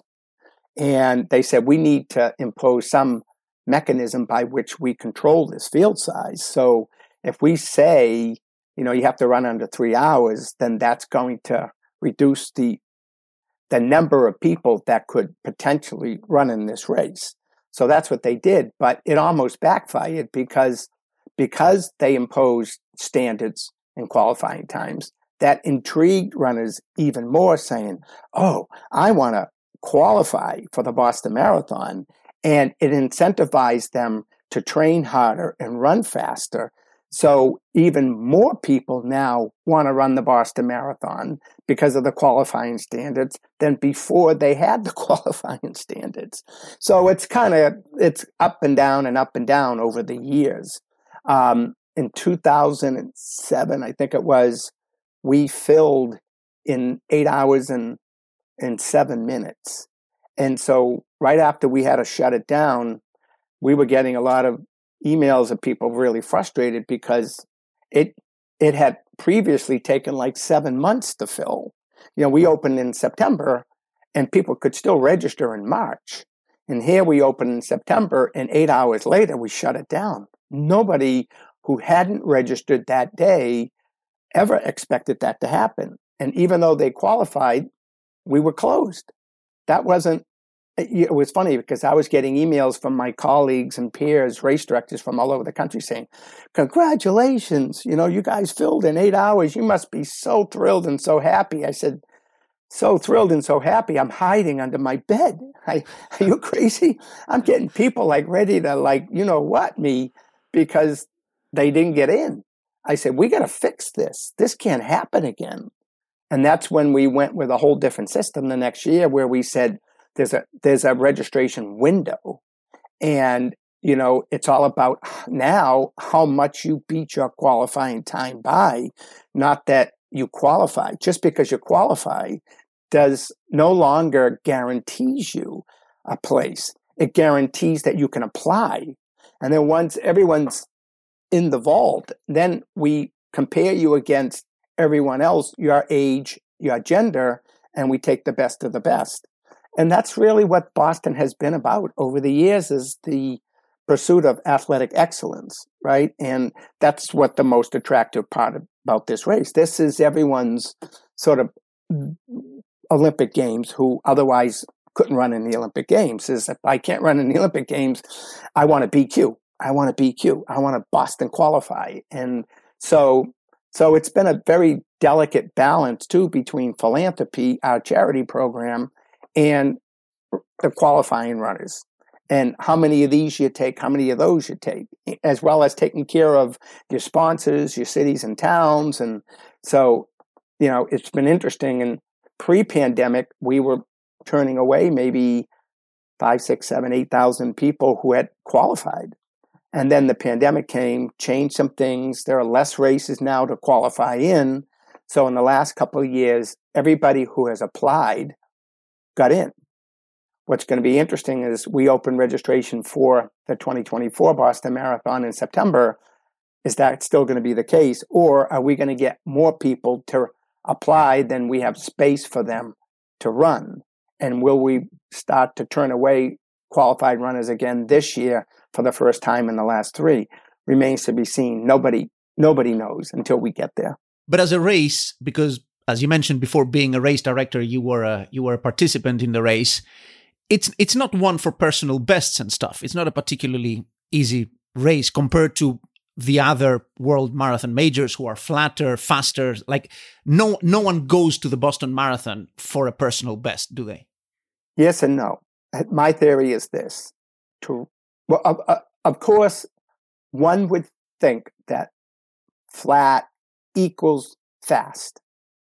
And they said, we need to impose some mechanism by which we control this field size. So if we say, you know, you have to run under three hours, then that's going to reduce the the number of people that could potentially run in this race. So that's what they did, but it almost backfired because because they imposed standards and qualifying times, that intrigued runners even more, saying, oh, I want to qualify for the Boston Marathon. And it incentivized them to train harder and run faster. So even more people now want to run the Boston Marathon because of the qualifying standards than before they had the qualifying standards. So it's kind of, it's up and down and up and down over the years. Um, in two thousand seven, I think it was, we filled in eight hours and, and seven minutes. And so right after we had to shut it down, we were getting a lot of emails of people really frustrated because it it had previously taken like seven months to fill. You know, we opened in September and people could still register in March. And here we opened in September and eight hours later, we shut it down. Nobody who hadn't registered that day ever expected that to happen. And even though they qualified, we were closed. That wasn't, it was funny because I was getting emails from my colleagues and peers, race directors from all over the country saying, congratulations, you know, you guys filled in eight hours. You must be so thrilled and so happy. I said, so thrilled and so happy, I'm hiding under my bed. I, are you crazy? I'm getting people like ready to like, you know what, me, because they didn't get in. I said, we got to fix this. This can't happen again. And that's when we went with a whole different system the next year where we said, There's a there's a registration window, and you know it's all about now how much you beat your qualifying time by, not that you qualify. Just because you qualify does no longer guarantees you a place. It guarantees that you can apply, and then once everyone's in the vault, then we compare you against everyone else, your age, your gender, and we take the best of the best. And that's really what Boston has been about over the years, is the pursuit of athletic excellence, right? And that's what the most attractive part about this race. This is everyone's sort of Olympic Games who otherwise couldn't run in the Olympic Games. Is if I can't run in the Olympic Games, I want to B Q. I want to B Q. I want to Boston qualify. And so, so it's been a very delicate balance too between philanthropy, our charity program, and the qualifying runners, and how many of these you take, how many of those you take, as well as taking care of your sponsors, your cities and towns. And so, you know, it's been interesting. And pre-pandemic, we were turning away maybe five, six, seven, eight thousand people who had qualified. And then the pandemic came, changed some things. There are less races now to qualify in. So in the last couple of years, everybody who has applied got in. What's going to be interesting is we open registration for the twenty twenty-four Boston Marathon in September. Is that still going to be the case? Or are we going to get more people to apply than we have space for them to run? And will we start to turn away qualified runners again this year for the first time in the last three remains to be seen. Nobody, nobody knows until we get there. But as a race, because as you mentioned before, being a race director, you were a you were a participant in the race. It's it's not one for personal bests and stuff. It's not a particularly easy race compared to the other world marathon majors who are flatter, faster. Like no no one goes to the Boston Marathon for a personal best, do they? Yes and no. My theory is this: to well, of, of course, one would think that flat equals fast.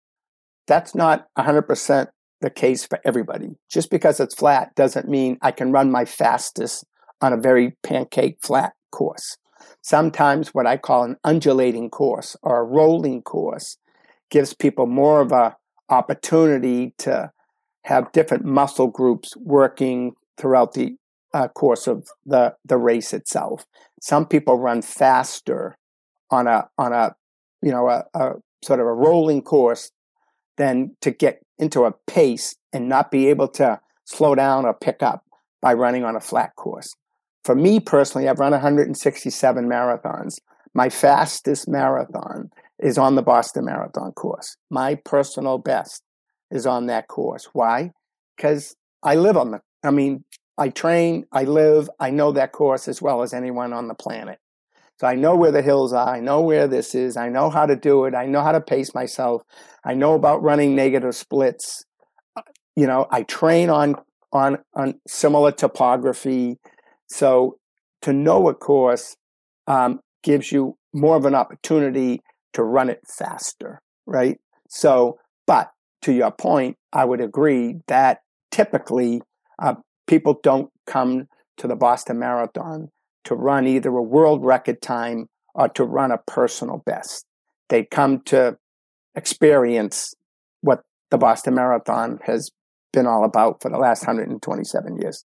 That's not one hundred percent the case for everybody. Just because it's flat doesn't mean I can run my fastest on a very pancake flat course. Sometimes what I call an undulating course or a rolling course gives people more of a opportunity to have different muscle groups working throughout the uh, course of the, the race itself. Some people run faster on a on a you know a, a sort of a rolling course than to get into a pace and not be able to slow down or pick up by running on a flat course. For me personally, I've run one hundred sixty-seven marathons. My fastest marathon is on the Boston Marathon course. My personal best is on that course. Why? Because I live on the, I mean, I train, I live, I know that course as well as anyone on the planet. So I know where the hills are. I know where this is. I know how to do it. I know how to pace myself. I know about running negative splits. You know, I train on on on similar topography. So to know a course um, gives you more of an opportunity to run it faster, right? So, but to your point, I would agree that typically uh, people don't come to the Boston Marathon to run either a world record time or to run a personal best. They come to experience what the Boston Marathon has been all about for the last one hundred twenty-seven years.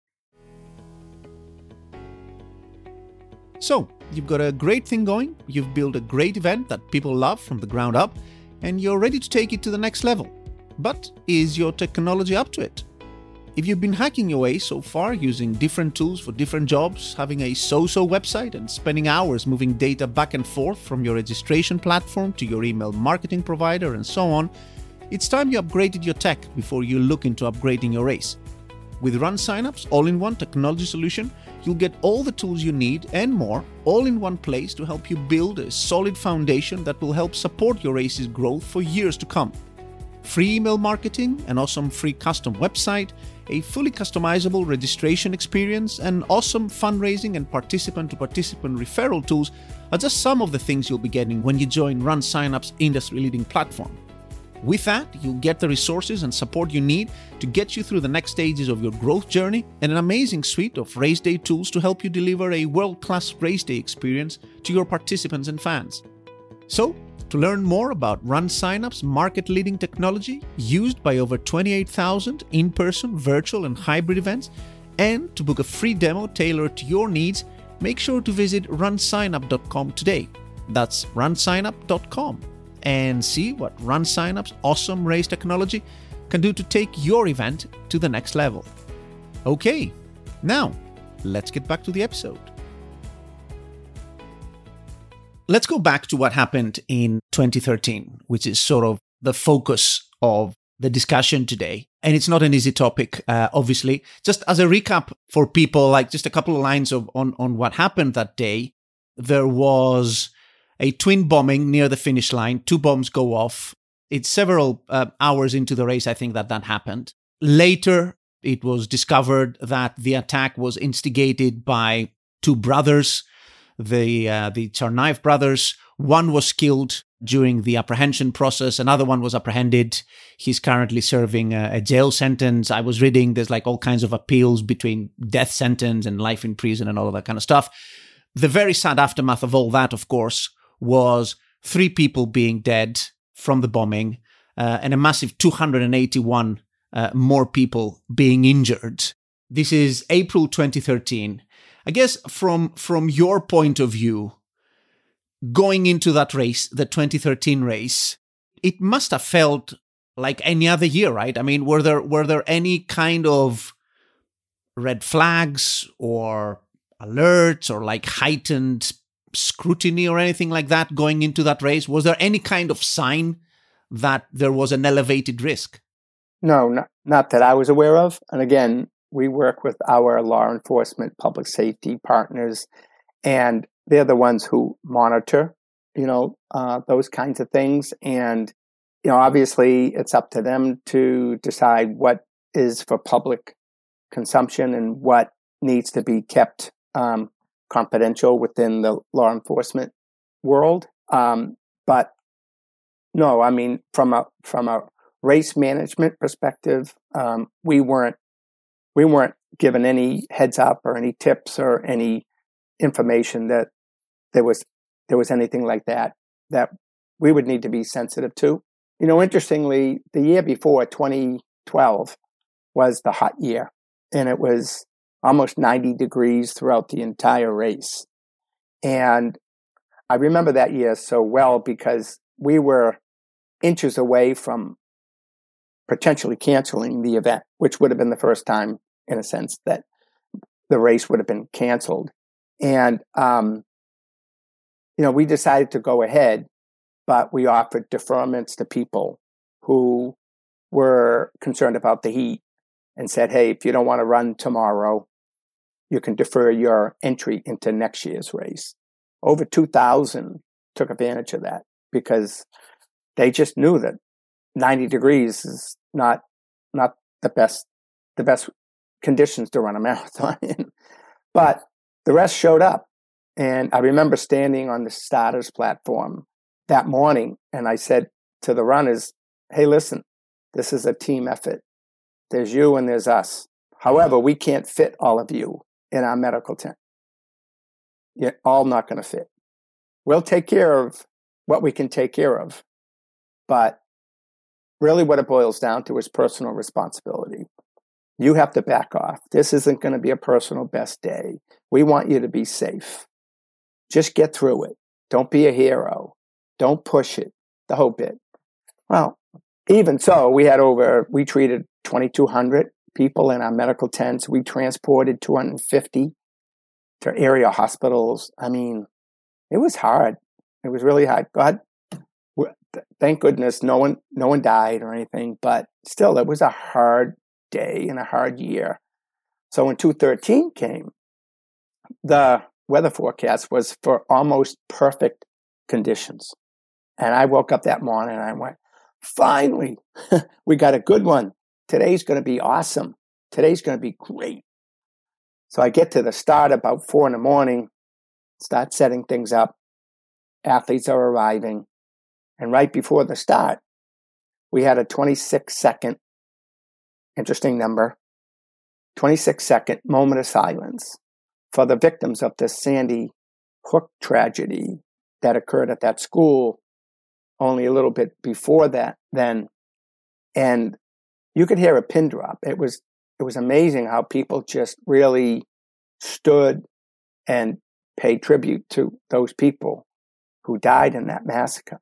So, you've got a great thing going, you've built a great event that people love from the ground up, and you're ready to take it to the next level. But is your technology up to it? If you've been hacking your way so far using different tools for different jobs, having a so-so website and spending hours moving data back and forth from your registration platform to your email marketing provider and so on, it's time you upgraded your tech before you look into upgrading your race. With Run Signups all-in-one technology solution, you'll get all the tools you need and more all in one place to help you build a solid foundation that will help support your race's growth for years to come. Free email marketing, an awesome free custom website, a fully customizable registration experience, and awesome fundraising and participant-to-participant referral tools are just some of the things you'll be getting when you join Run Signups' industry-leading platform. With that, you'll get the resources and support you need to get you through the next stages of your growth journey and an amazing suite of race day tools to help you deliver a world-class race day experience to your participants and fans. So, to learn more about Run Signups' market-leading technology used by over twenty-eight thousand in-person, virtual, and hybrid events, and to book a free demo tailored to your needs, make sure to visit run sign up dot com today. That's run sign up dot com. And see what Run Signups' awesome race technology can do to take your event to the next level. Okay, now let's get back to the episode. Let's go back to what happened in twenty thirteen, which is sort of the focus of the discussion today. And it's not an easy topic, uh, obviously. Just as a recap for people, like just a couple of lines of on, on what happened that day. There was a twin bombing near the finish line. Two bombs go off. It's several uh, hours into the race, I think, that that happened. Later, it was discovered that the attack was instigated by two brothers, the uh, the Tsarnaev brothers. One was killed during the apprehension process. Another one was apprehended. He's currently serving a, a jail sentence. I was reading there's like all kinds of appeals between death sentence and life in prison and all of that kind of stuff. The very sad aftermath of all that, of course, was three people being dead from the bombing uh, and a massive two hundred eighty-one uh, more people being injured. This is April twenty thirteen. I guess from, from your point of view, going into that race, the twenty thirteen race, it must have felt like any other year, right? I mean, were there were there any kind of red flags or alerts or like heightened scrutiny or anything like that going into that race? Was there any kind of sign that there was an elevated risk? No, not, not that I was aware of. And again, we work with our law enforcement, public safety partners, and they're the ones who monitor, you know, uh, those kinds of things. And, you know, obviously it's up to them to decide what is for public consumption and what needs to be kept um, confidential within the law enforcement world. Um, but no, I mean, from a from a race management perspective, um, we weren't we weren't given any heads up or any tips or any information that there was there was anything like that that we would need to be sensitive to. You know, interestingly, the year before, twenty twelve, was the hot year, and it was almost ninety degrees throughout the entire race. And I remember that year so well because we were inches away from potentially canceling the event, which would have been the first time, in a sense, that the race would have been canceled. And, um, you know, we decided to go ahead, but we offered deferments to people who were concerned about the heat and said, hey, if you don't want to run tomorrow, you can defer your entry into next year's race. Over two thousand took advantage of that because they just knew that ninety degrees is not not the best the best conditions to run a marathon in. But the rest showed up. And I remember standing on the starters platform that morning, and I said to the runners, hey, listen, this is a team effort. There's you and there's us. However, we can't fit all of you in our medical tent. You're all not going to fit. We'll take care of what we can take care of. But really what it boils down to is personal responsibility. You have to back off. This isn't going to be a personal best day. We want you to be safe. Just get through it. Don't be a hero. Don't push it, the whole bit. Well, even so, we had over, we treated twenty-two hundred people in our medical tents. We transported two hundred fifty to area hospitals. I mean, it was hard. It was really hard. God, thank goodness no one, no one died or anything, but still, it was a hard day and a hard year. So when two thirteen came, the weather forecast was for almost perfect conditions. And I woke up that morning and I went, finally, we got a good one. Today's going to be awesome. Today's going to be great. So I get to the start about four in the morning, start setting things up. Athletes are arriving. And right before the start, we had a twenty-six second, interesting number, twenty-six second moment of silence for the victims of the Sandy Hook tragedy that occurred at that school only a little bit before that then. And you could hear a pin drop. It was it was amazing how people just really stood and paid tribute to those people who died in that massacre.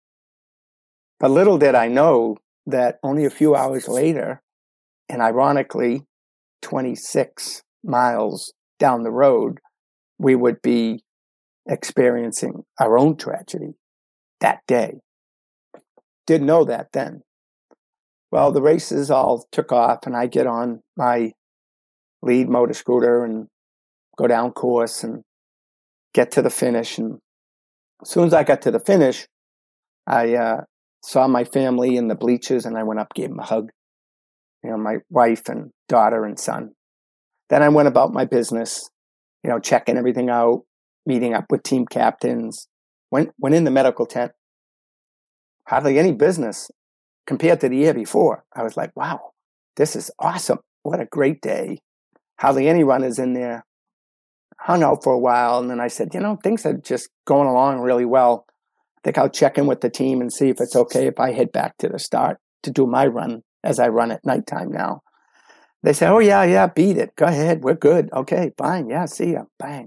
But little did I know that only a few hours later, and ironically, twenty-six miles down the road, we would be experiencing our own tragedy that day. Didn't know that then. Well, the races all took off, and I get on my lead motor scooter and go down course and get to the finish. And as soon as I got to the finish, I uh, saw my family in the bleachers, and I went up, gave them a hug. You know, my wife and daughter and son. Then I went about my business, you know, checking everything out, meeting up with team captains. Went went in the medical tent. Hardly any business compared to the year before. I was like, wow, this is awesome. What a great day. Hardly any runners in there. Hung out for a while, and then I said, you know, things are just going along really well. I think I'll check in with the team and see if it's okay if I head back to the start to do my run as I run at nighttime now. They say, oh, yeah, yeah, beat it. Go ahead. We're good. Okay, fine. Yeah, see ya. Bang.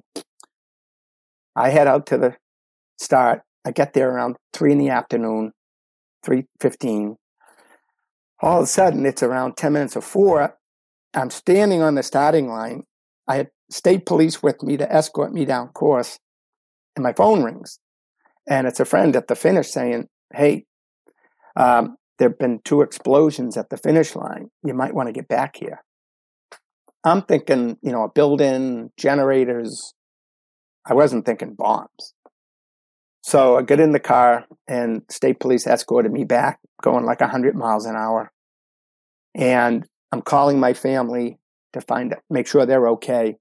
I head out to the start. I get there around three in the afternoon, three fifteen. All of a sudden, it's around ten minutes of four. I'm standing on the starting line. I had state police with me to escort me down course, and my phone rings. And it's a friend at the finish saying, hey, um, there have been two explosions at the finish line. You might want to get back here. I'm thinking, you know, a building, generators. I wasn't thinking bombs. So I get in the car, and state police escorted me back, going like one hundred miles an hour. And I'm calling my family to find out, make sure they're okay.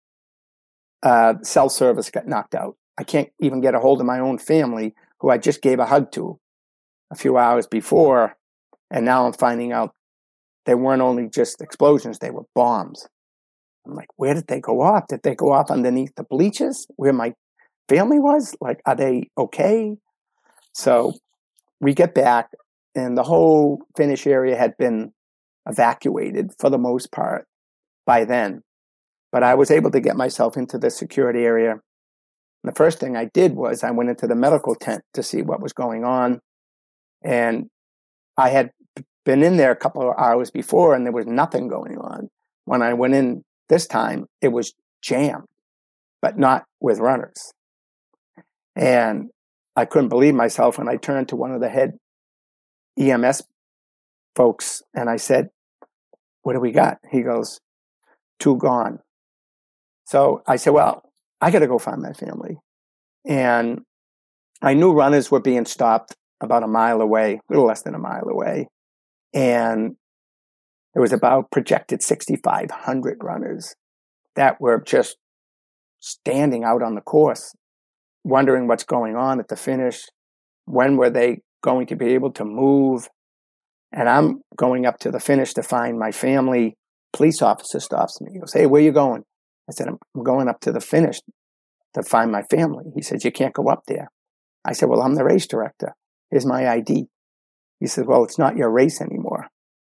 Uh, cell service got knocked out. I can't even get a hold of my own family, who I just gave a hug to a few hours before. And now I'm finding out they weren't only just explosions, they were bombs. I'm like, where did they go off? Did they go off underneath the bleachers where my family was? Like, are they okay? So we get back, and the whole finish area had been evacuated for the most part by then. But I was able to get myself into the security area. The first thing I did was I went into the medical tent to see what was going on. And I had been in there a couple of hours before, and there was nothing going on. When I went in this time, it was jammed, but not with runners. And I couldn't believe myself when I turned to one of the head E M S folks, and I said, what do we got? He goes, two gone. So I said, well, I got to go find my family. And I knew runners were being stopped about a mile away, a little less than a mile away. And there was about projected sixty-five hundred runners that were just standing out on the course, wondering what's going on at the finish. When were they going to be able to move? And I'm going up to the finish to find my family. Police officer stops me. He goes, hey, where are you going? I said, I'm going up to the finish to find my family. He said, you can't go up there. I said, well, I'm the race director. Here's my I D. He said, well, it's not your race anymore.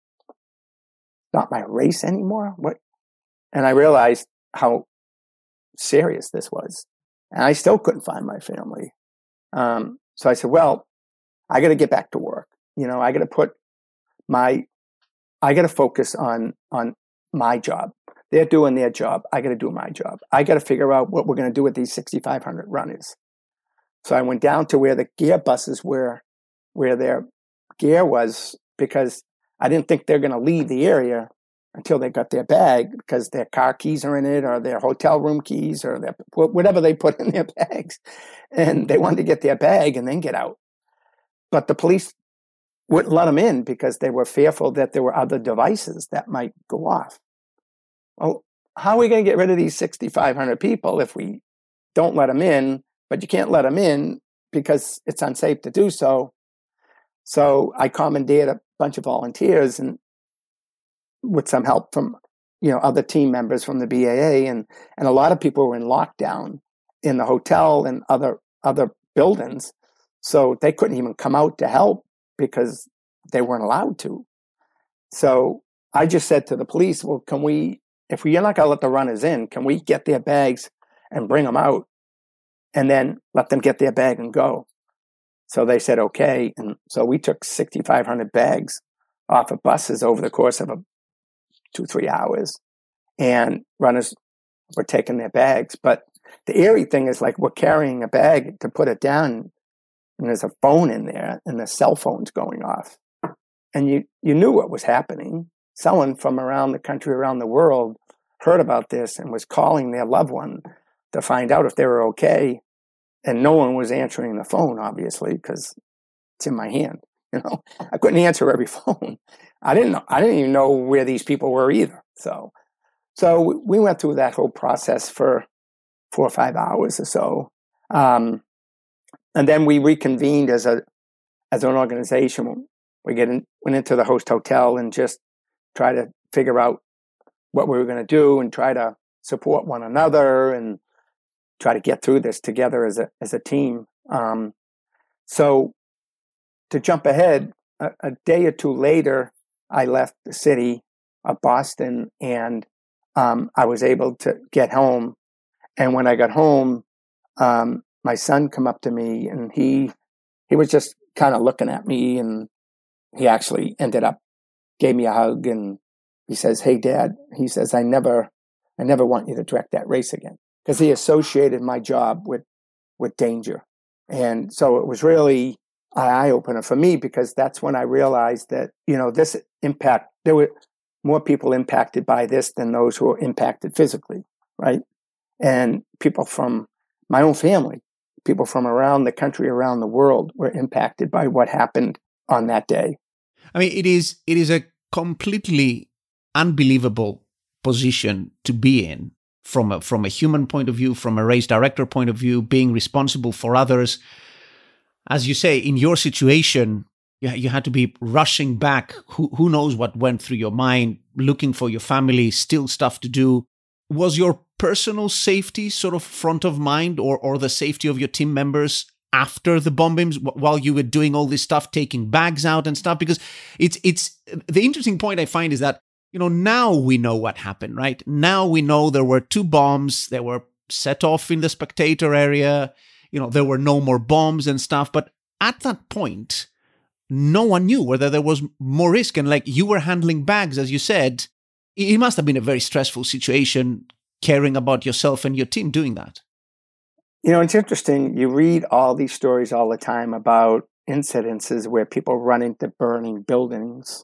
Not my race anymore? What? And I realized how serious this was. And I still couldn't find my family. Um, so I said, well, I got to get back to work. You know, I got to put my, I got to focus on, on my job. They're doing their job. I got to do my job. I got to figure out what we're going to do with these sixty-five hundred runners. So I went down to where the gear buses were, where their gear was, because I didn't think they're going to leave the area until they got their bag, because their car keys are in it, or their hotel room keys, or their, whatever they put in their bags. And they wanted to get their bag and then get out. But the police wouldn't let them in because they were fearful that there were other devices that might go off. Well, how are we going to get rid of these sixty-five hundred people if we don't let them in? But you can't let them in because it's unsafe to do so. So I commandeered a bunch of volunteers, and with some help from, you know, other team members from the B A A, and, and a lot of people were in lockdown in the hotel and other other buildings. So they couldn't even come out to help because they weren't allowed to. So I just said to the police, well, can we, if we're not going to let the runners in, can we get their bags and bring them out and then let them get their bag and go? So they said, okay. And so we took sixty-five hundred bags off of buses over the course of a two, three hours. And runners were taking their bags. But the eerie thing is, like, we're carrying a bag to put it down, and there's a phone in there, and the cell phone's going off. And you, you knew what was happening. Someone from around the country, around the world, heard about this and was calling their loved one to find out if they were okay. And no one was answering the phone, obviously, because it's in my hand. You know, I couldn't answer every phone. I didn't know. I didn't even know where these people were either. So, so we went through that whole process for four or five hours or so, um, and then we reconvened as a as an organization. We get in, went into the host hotel and just try to figure out what we were going to do and try to support one another and try to get through this together as a as a team. Um, so to jump ahead, a, a day or two later, I left the city of Boston, and um, I was able to get home. And when I got home, um, my son come up to me, and he he was just kind of looking at me, and he actually ended up gave me a hug, and he says, "Hey, Dad," he says, "I never I never want you to direct that race again. Because he associated my job with, with danger. And so it was really an eye-opener for me, because that's when I realized that, you know, this impact, there were more people impacted by this than those who were impacted physically, right? And people from my own family, people from around the country, around the world, were impacted by what happened on that day. I mean, it is it is a completely unbelievable position to be in from a, from a human point of view, from a race director point of view, being responsible for others. As you say, in your situation, you, you had to be rushing back. Who, who knows what went through your mind, looking for your family, still stuff to do. Was your personal safety sort of front of mind, or, or the safety of your team members after the bombings while you were doing all this stuff, taking bags out and stuff? Because it's it's the interesting point I find is that, you know, now we know what happened, right? Now we know there were two bombs that were set off in the spectator area. You know, there were no more bombs and stuff. But at that point, no one knew whether there was more risk. And like, you were handling bags, as you said, it must have been a very stressful situation, caring about yourself and your team doing that. You know, it's interesting. You read all these stories all the time about incidences where people run into burning buildings,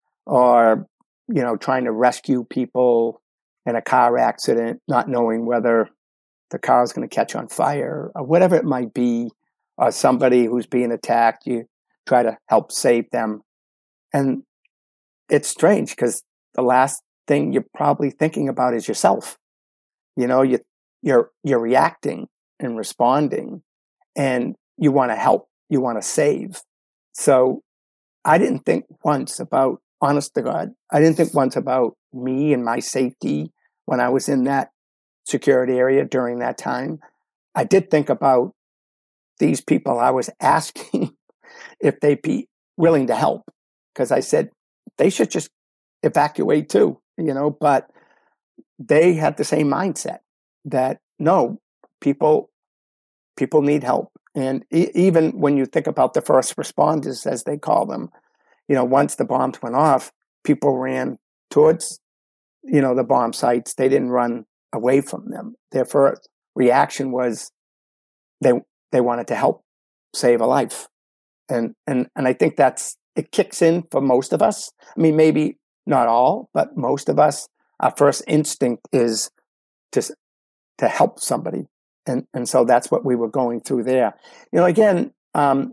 or, you know, trying to rescue people in a car accident, not knowing whether the car is going to catch on fire or whatever it might be, or somebody who's being attacked, you try to help save them. And it's strange, because the last thing you're probably thinking about is yourself. You know, you, you're you're reacting and responding, and you want to help, you want to save. So I didn't think once about, honest to God, I didn't think once about me and my safety when I was in that security area during that time. I did think about these people I was asking if they'd be willing to help, because I said they should just evacuate too, you know, but they had the same mindset that no, people people need help. And e- even when you think about the first responders, as they call them, you know, once the bombs went off, people ran towards, you know, the bomb sites. They didn't run away from them. Their first reaction was they they wanted to help save a life. And and and I think that's, it kicks in for most of us. I mean, maybe not all, but most of us, our first instinct is to to help somebody. And and so that's what we were going through there. You know, again, um,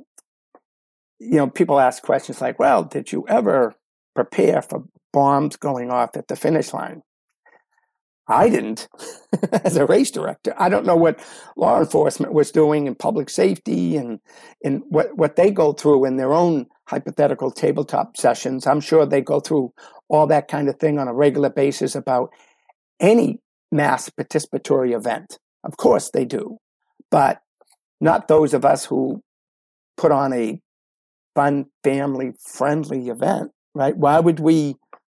you know, people ask questions like, well, did you ever prepare for bombs going off at the finish line? I didn't. As a race director, I don't know what law enforcement was doing in public safety and, and what, what they go through in their own hypothetical tabletop sessions. I'm sure they go through all that kind of thing on a regular basis about any mass participatory event. Of course they do, but not those of us who put on a fun, family-friendly event, right? Why would we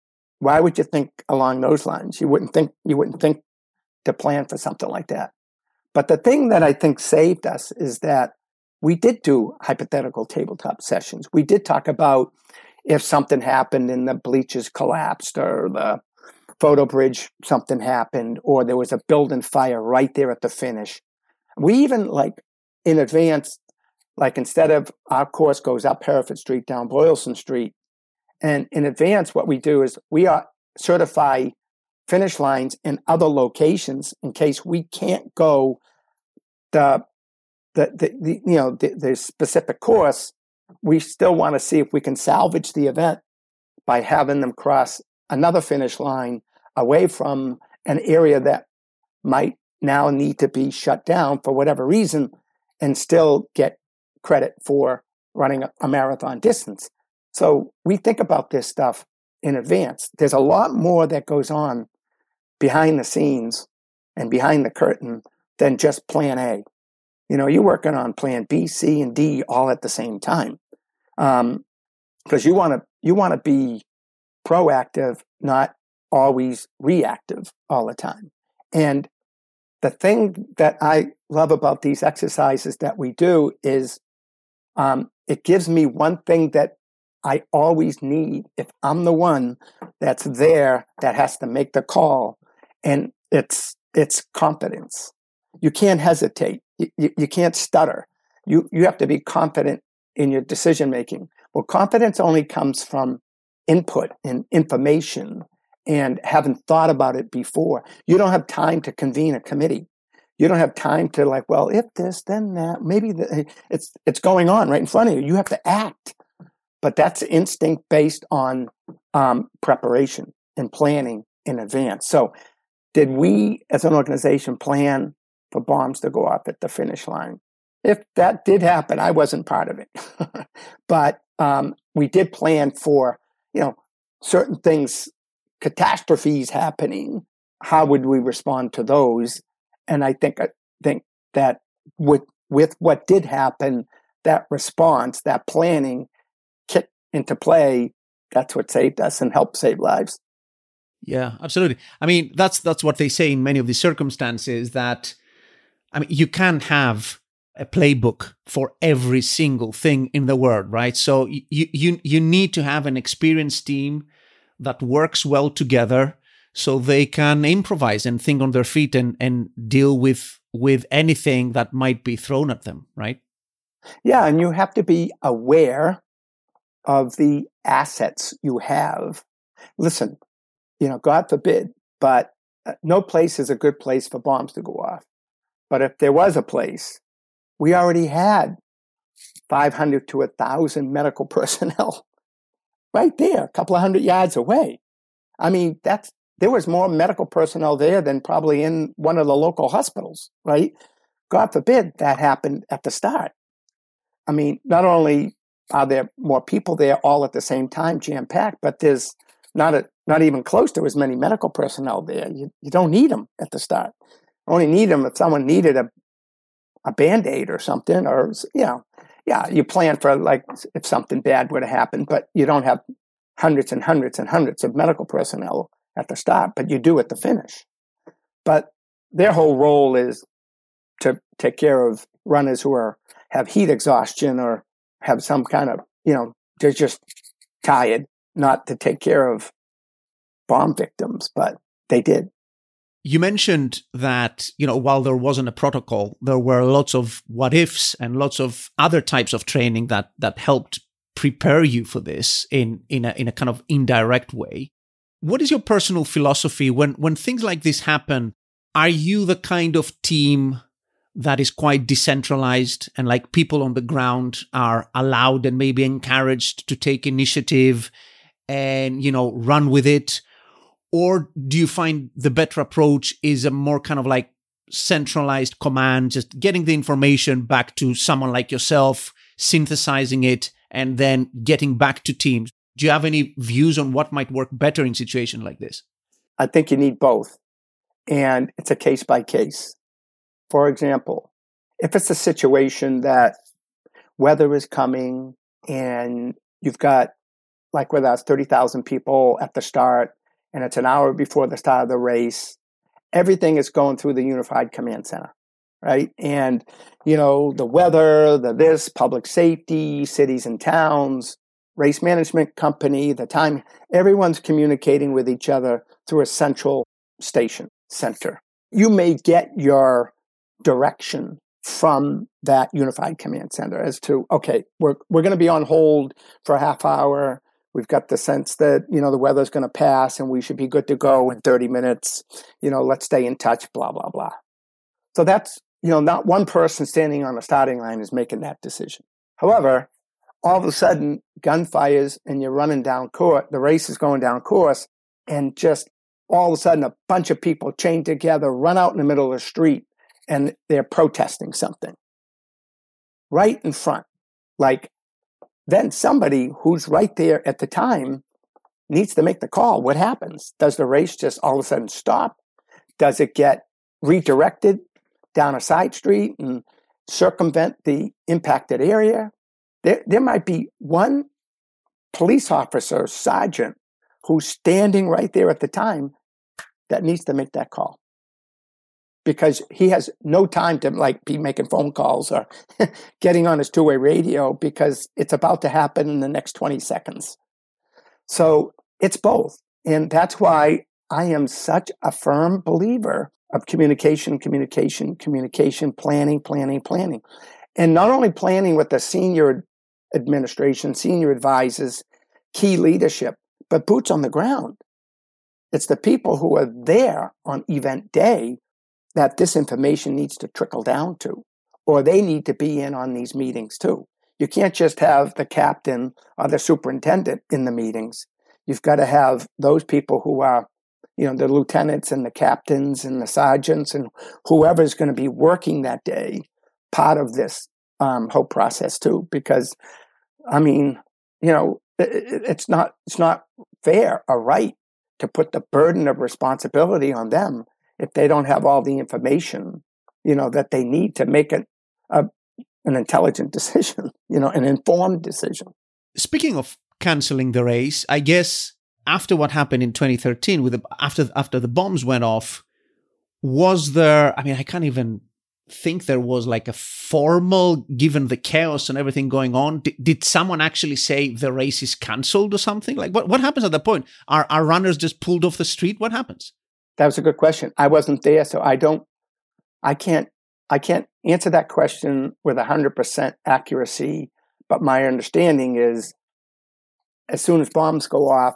Why would you think along those lines? You wouldn't think you wouldn't think to plan for something like that. But the thing that I think saved us is that we did do hypothetical tabletop sessions. We did talk about if something happened and the bleachers collapsed, or the photo bridge, something happened, or there was a building fire right there at the finish. We even, like, in advance, like, instead of our course goes up Hereford Street, down Boylston Street, and in advance, what we do is we are certify finish lines in other locations in case we can't go the the, the, the you know the, the specific course. We still want to see if we can salvage the event by having them cross another finish line away from an area that might now need to be shut down for whatever reason, and still get credit for running a, a marathon distance. So we think about this stuff in advance. There's a lot more that goes on behind the scenes and behind the curtain than just plan A. You know, you're working on plan B, C, and D all at the same time. Um, because you want to you want to be proactive, not always reactive all the time. And the thing that I love about these exercises that we do is um, it gives me one thing that I always need if I'm the one that's there that has to make the call. And It's it's confidence. You can't hesitate. You, you, you can't stutter. You you have to be confident in your decision making. Well, confidence only comes from input and information and having thought about it before. You don't have time to convene a committee. You don't have time to like, well, if this, then that. Maybe the, it's it's going on right in front of you. You have to act. But that's instinct based on um, preparation and planning in advance. So did we, as an organization, plan for bombs to go off at the finish line? If that did happen, I wasn't part of it. But um, we did plan for, you know, certain things, catastrophes happening. How would we respond to those? And I think I think that with with what did happen, that response, that planning kicked into play. That's what saved us and helped save lives. Yeah, absolutely. I mean, that's that's what they say in many of these circumstances, that, I mean, you can't have a playbook for every single thing in the world, right? So you you you need to have an experienced team that works well together so they can improvise and think on their feet and, and deal with with anything that might be thrown at them, right? Yeah, and you have to be aware of the assets you have. Listen, you know, God forbid, but no place is a good place for bombs to go off. But if there was a place, we already had five hundred to one thousand medical personnel right there, a couple of hundred yards away. I mean, that's there was more medical personnel there than probably in one of the local hospitals, right? God forbid that happened at the start. I mean, not only are there more people there all at the same time, jam-packed, but there's not a, not even close to as many medical personnel there. You, you don't need them at the start. You only need them if someone needed a a Band-Aid or something, or, you know, yeah, you plan for like if something bad would have happened, but you don't have hundreds and hundreds and hundreds of medical personnel at the start, but you do at the finish. But their whole role is to take care of runners who are have heat exhaustion or have some kind of, you know, they're just tired, not to take care of bomb victims, but they did. You mentioned that, you know, while there wasn't a protocol, there were lots of what ifs and lots of other types of training that that helped prepare you for this in in a in a kind of indirect way. What is your personal philosophy when when things like this happen? Are you the kind of team that is quite decentralized and like people on the ground are allowed and maybe encouraged to take initiative and, you know, run with it? Or do you find the better approach is a more kind of like centralized command, just getting the information back to someone like yourself, synthesizing it, and then getting back to teams? Do you have any views on what might work better in situations like this? I think you need both. And it's a case by case. For example, if it's a situation that weather is coming and you've got, like with us, thirty thousand people at the start, and it's an hour before the start of the race, everything is going through the Unified Command Center, right? And, you know, the weather, the this, public safety, cities and towns, race management company, the time, everyone's communicating with each other through a central station center. You may get your direction from that Unified Command Center as to, okay, we're we're going to be on hold for a half hour. We've got the sense that, you know, the weather's going to pass and we should be good to go in thirty minutes. You know, let's stay in touch, blah, blah, blah. So that's, you know, not one person standing on the starting line is making that decision. However, all of a sudden, gunfires and you're running down course, the race is going down course, and just all of a sudden a bunch of people chained together run out in the middle of the street and they're protesting something right in front. Like, then somebody who's right there at the time needs to make the call. What happens? Does the race just all of a sudden stop? Does it get redirected down a side street and circumvent the impacted area? There, there might be one police officer, sergeant, who's standing right there at the time that needs to make that call, because he has no time to like be making phone calls or getting on his two-way radio, because it's about to happen in the next twenty seconds. So it's both. And that's why I am such a firm believer of communication, communication, communication, planning, planning, planning. And not only planning with the senior administration, senior advisors, key leadership, but boots on the ground. It's the people who are there on event day that this information needs to trickle down to, or they need to be in on these meetings too. You can't just have the captain or the superintendent in the meetings. You've got to have those people who are, you know, the lieutenants and the captains and the sergeants and whoever's going to be working that day, part of this um, whole process too. Because, I mean, you know, it, it's not it's not fair or right to put the burden of responsibility on them if they don't have all the information, you know, that they need to make a, a an intelligent decision, you know, an informed decision. Speaking of canceling the race, I guess after what happened in twenty thirteen, with the, after after the bombs went off, was there? I mean, I can't even think there was like a formal, given the chaos and everything going on. Did, did someone actually say the race is cancelled or something? Like, what what happens at that point? Are are runners just pulled off the street? What happens? That was a good question. I wasn't there, so I don't. I can't. I can't answer that question with one hundred percent accuracy, but my understanding is as soon as bombs go off,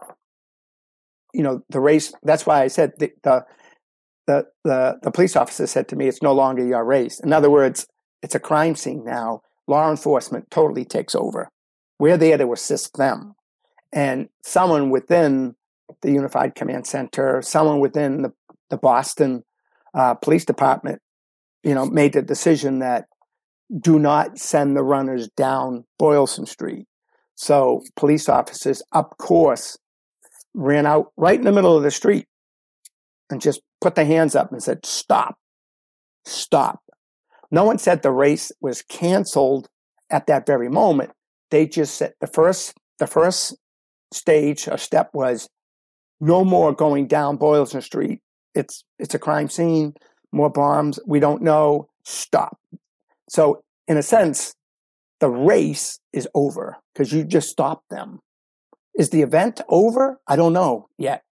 you know, the race, that's why I said the, the, the, the, the police officer said to me, it's no longer your race. In other words, it's a crime scene now. Law enforcement totally takes over. We're there to assist them. And someone within the Unified Command Center, someone within the, the Boston uh, Police Department, you know, made the decision that do not send the runners down Boylston Street. So police officers up course ran out right in the middle of the street and just put their hands up and said, stop, stop. No one said the race was canceled at that very moment. They just said the first, the first stage or step was no more going down Boylston Street. It's, it's a crime scene. More bombs, we don't know, stop. So in a sense, the race is over because you just stopped them. Is the event over? I don't know yet.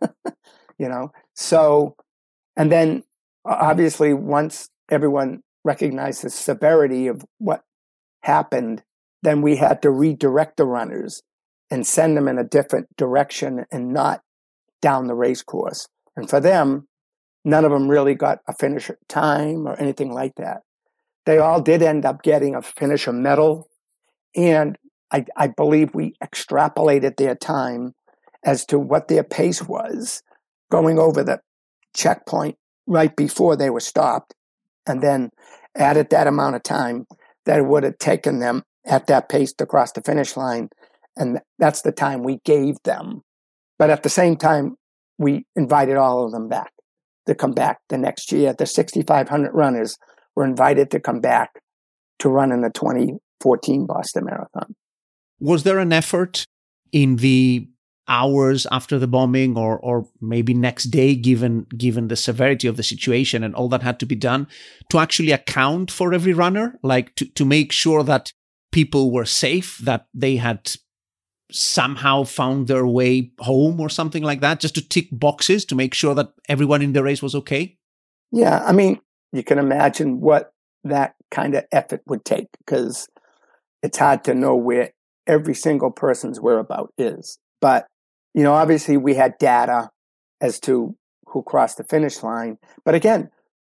You know, so, and then obviously once everyone recognized the severity of what happened, then we had to redirect the runners and send them in a different direction and not down the race course. And for them, none of them really got a finisher time or anything like that. They all did end up getting a finisher medal. And I, I believe we extrapolated their time as to what their pace was going over the checkpoint right before they were stopped, and then added that amount of time that it would have taken them at that pace to cross the finish line. And that's the time we gave them. But at the same time, we invited all of them back to come back the next year. The sixty-five hundred runners were invited to come back to run in the twenty fourteen Boston Marathon. Was there an effort in the hours after the bombing or or maybe next day, given given the severity of the situation and all that had to be done, to actually account for every runner, like to, to make sure that people were safe, that they had somehow found their way home or something like that, just to tick boxes to make sure that everyone in the race was okay? Yeah, I mean, you can imagine what that kind of effort would take, because it's hard to know where every single person's whereabout is. But, you know, obviously we had data as to who crossed the finish line. But again,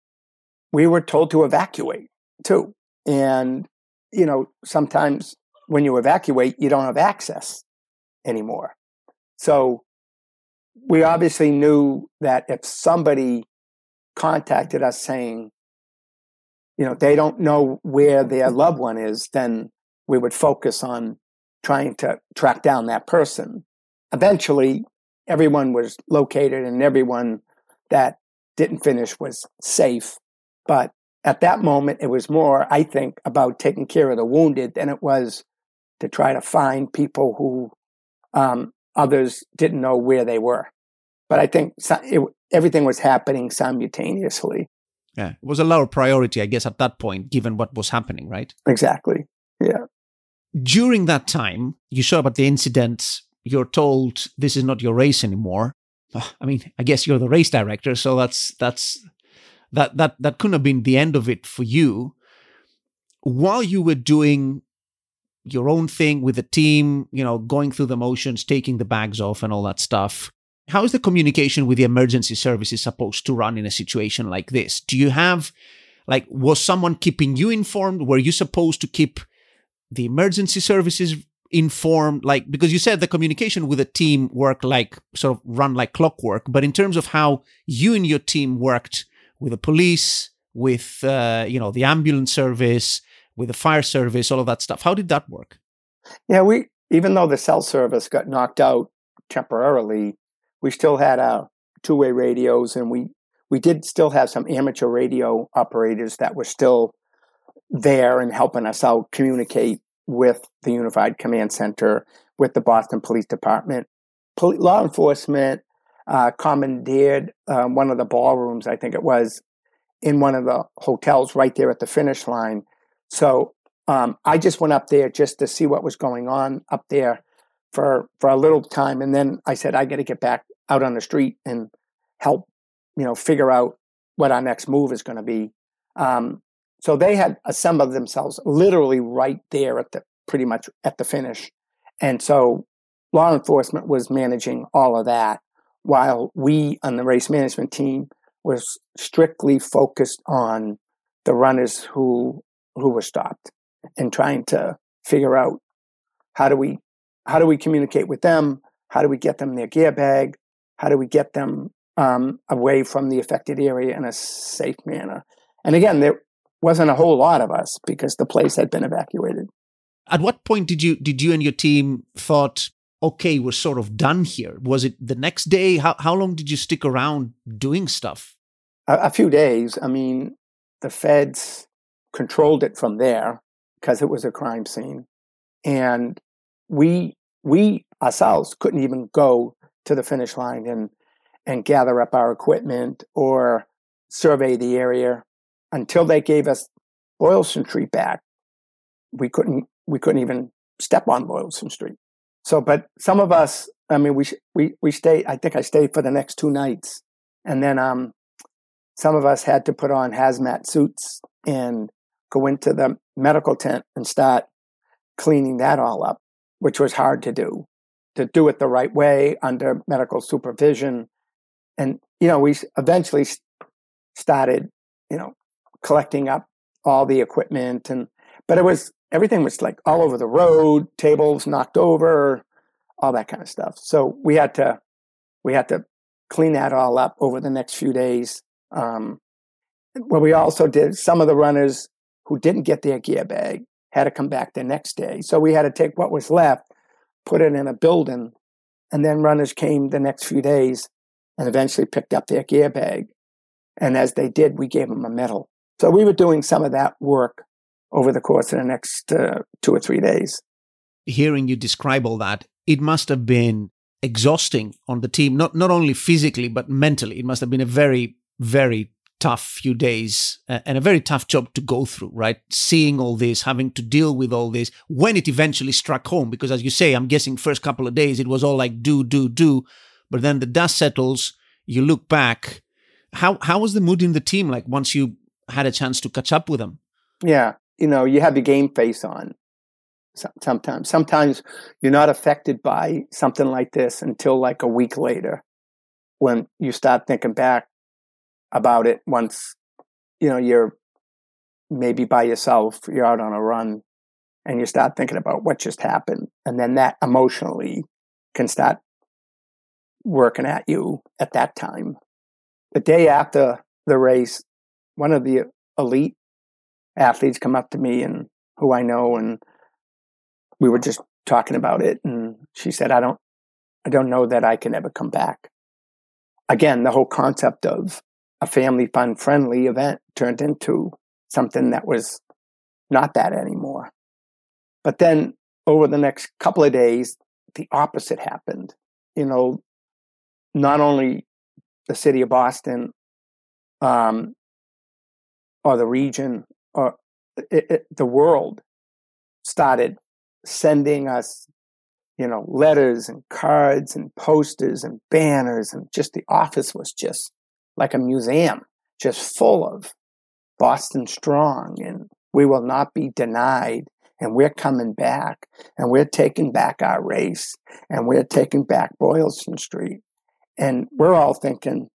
we were told to evacuate too. And, you know, sometimes when you evacuate, you don't have access anymore. So we obviously knew that if somebody contacted us saying, you know, they don't know where their loved one is, then we would focus on trying to track down that person. Eventually, everyone was located and everyone that didn't finish was safe. But at that moment, it was more, I think, about taking care of the wounded than it was to try to find people who um, others didn't know where they were. But I think it, everything was happening simultaneously. Yeah, it was a lower priority, I guess, at that point, given what was happening, right? Exactly, yeah. During that time, you saw about the incident, you're told this is not your race anymore. I mean, I guess you're the race director, so that's that's that that that couldn't have been the end of it for you. While you were doing your own thing with the team, you know, going through the motions, taking the bags off and all that stuff, how is the communication with the emergency services supposed to run in a situation like this? Do you have, like, was someone keeping you informed? Were you supposed to keep the emergency services informed? Like, because you said the communication with the team worked like, sort of run like clockwork, but in terms of how you and your team worked with the police, with, uh, you know, the ambulance service, with the fire service, all of that stuff, how did that work? Yeah, we, even though the cell service got knocked out temporarily, we still had our two-way radios, and we, we did still have some amateur radio operators that were still there and helping us out communicate with the Unified Command Center, with the Boston Police Department. Pol- law enforcement uh, commandeered um, one of the ballrooms, I think it was, in one of the hotels right there at the finish line. So um, I just went up there just to see what was going on up there for for a little time. And then I said, I got to get back out on the street and help, you know, figure out what our next move is going to be. Um, so they had assembled themselves literally right there at the, pretty much at the finish. And so law enforcement was managing all of that, while we on the race management team was strictly focused on the runners who who were stopped and trying to figure out how do we how do we communicate with them? How do we get them their gear bag? How do we get them um, away from the affected area in a safe manner? And again, there wasn't a whole lot of us because the place had been evacuated. At what point did you did you and your team thought, okay, we're sort of done here? Was it the next day? How how long did you stick around doing stuff? A, a few days. I mean, the feds controlled it from there because it was a crime scene, and we we ourselves couldn't even go to the finish line and and gather up our equipment or survey the area until they gave us Boylston Street back. We couldn't we couldn't even step on Boylston Street. So, but some of us, I mean, we we we stayed. I think I stayed for the next two nights, and then um, some of us had to put on hazmat suits and go into the medical tent and start cleaning that all up, which was hard to do, to do it the right way under medical supervision. And, you know, we eventually started, you know, collecting up all the equipment. And, but it was, everything was like all over the road, tables knocked over, all that kind of stuff. So we had to, we had to clean that all up over the next few days. Um, what we also did, some of the runners who didn't get their gear bag had to come back the next day. So we had to take what was left, put it in a building, and then runners came the next few days and eventually picked up their gear bag. And as they did, we gave them a medal. So we were doing some of that work over the course of the next uh, two or three days. Hearing you describe all that, it must have been exhausting on the team, not not only physically, but mentally. It must have been a very, very tough few days uh, and a very tough job to go through, right? Seeing all this, having to deal with all this when it eventually struck home. Because as you say, I'm guessing first couple of days, it was all like do, do, do. But then the dust settles, you look back. How how was the mood in the team like once you had a chance to catch up with them? Yeah, you know, you have the game face on sometimes. Sometimes you're not affected by something like this until like a week later when you start thinking back about it once, you know, you're maybe by yourself, you're out on a run, and you start thinking about what just happened. And then that emotionally can start working at you at that time. The day after the race, one of the elite athletes come up to me and who I know, and we were just talking about it. And she said, I don't, I don't know that I can ever come back. Again, the whole concept of a family fun friendly event turned into something that was not that anymore. But then over the next couple of days, the opposite happened. You know, not only the city of Boston, um, or the region, or it, it, the world started sending us you know, letters and cards and posters and banners, and just the office was just like a museum, just full of Boston Strong and we will not be denied, and we're coming back, and we're taking back our race, and we're taking back Boylston Street. And we're all thinking,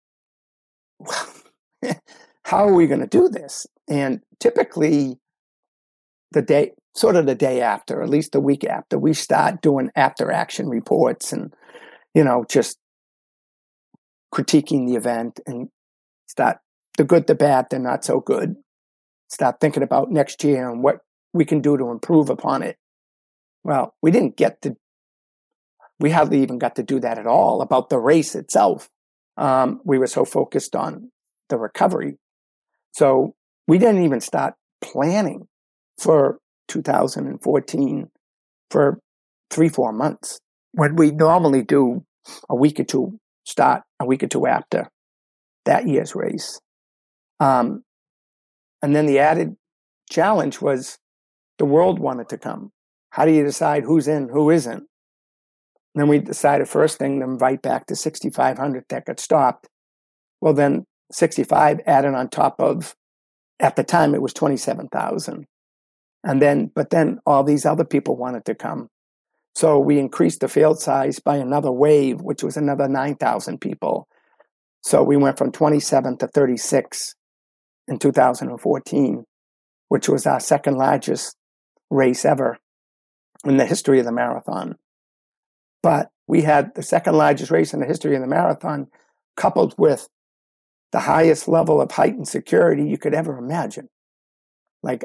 well, how are we going to do this? And typically the day, sort of the day after, at least the week after, we start doing after action reports and, you know, just critiquing the event and start the good, the bad, the not so good. Start thinking about next year and what we can do to improve upon it. Well, we didn't get to, we hardly even got to do that at all about the race itself. Um, we were so focused on the recovery. So we didn't even start planning for two thousand fourteen for three, four months. When we normally do a week or two, start a week or two after that year's race. Um, and then the added challenge was the world wanted to come. How do you decide who's in, who isn't? And then we decided first thing to invite back to sixty-five hundred that got stopped. Well, then sixty-five added on top of, at the time it was twenty-seven thousand. And then, but then all these other people wanted to come. So we increased the field size by another wave, which was another nine thousand people. So we went from twenty-seven to thirty-six in two thousand fourteen, which was our second largest race ever in the history of the marathon. But we had the second largest race in the history of the marathon, coupled with the highest level of heightened security you could ever imagine. Like,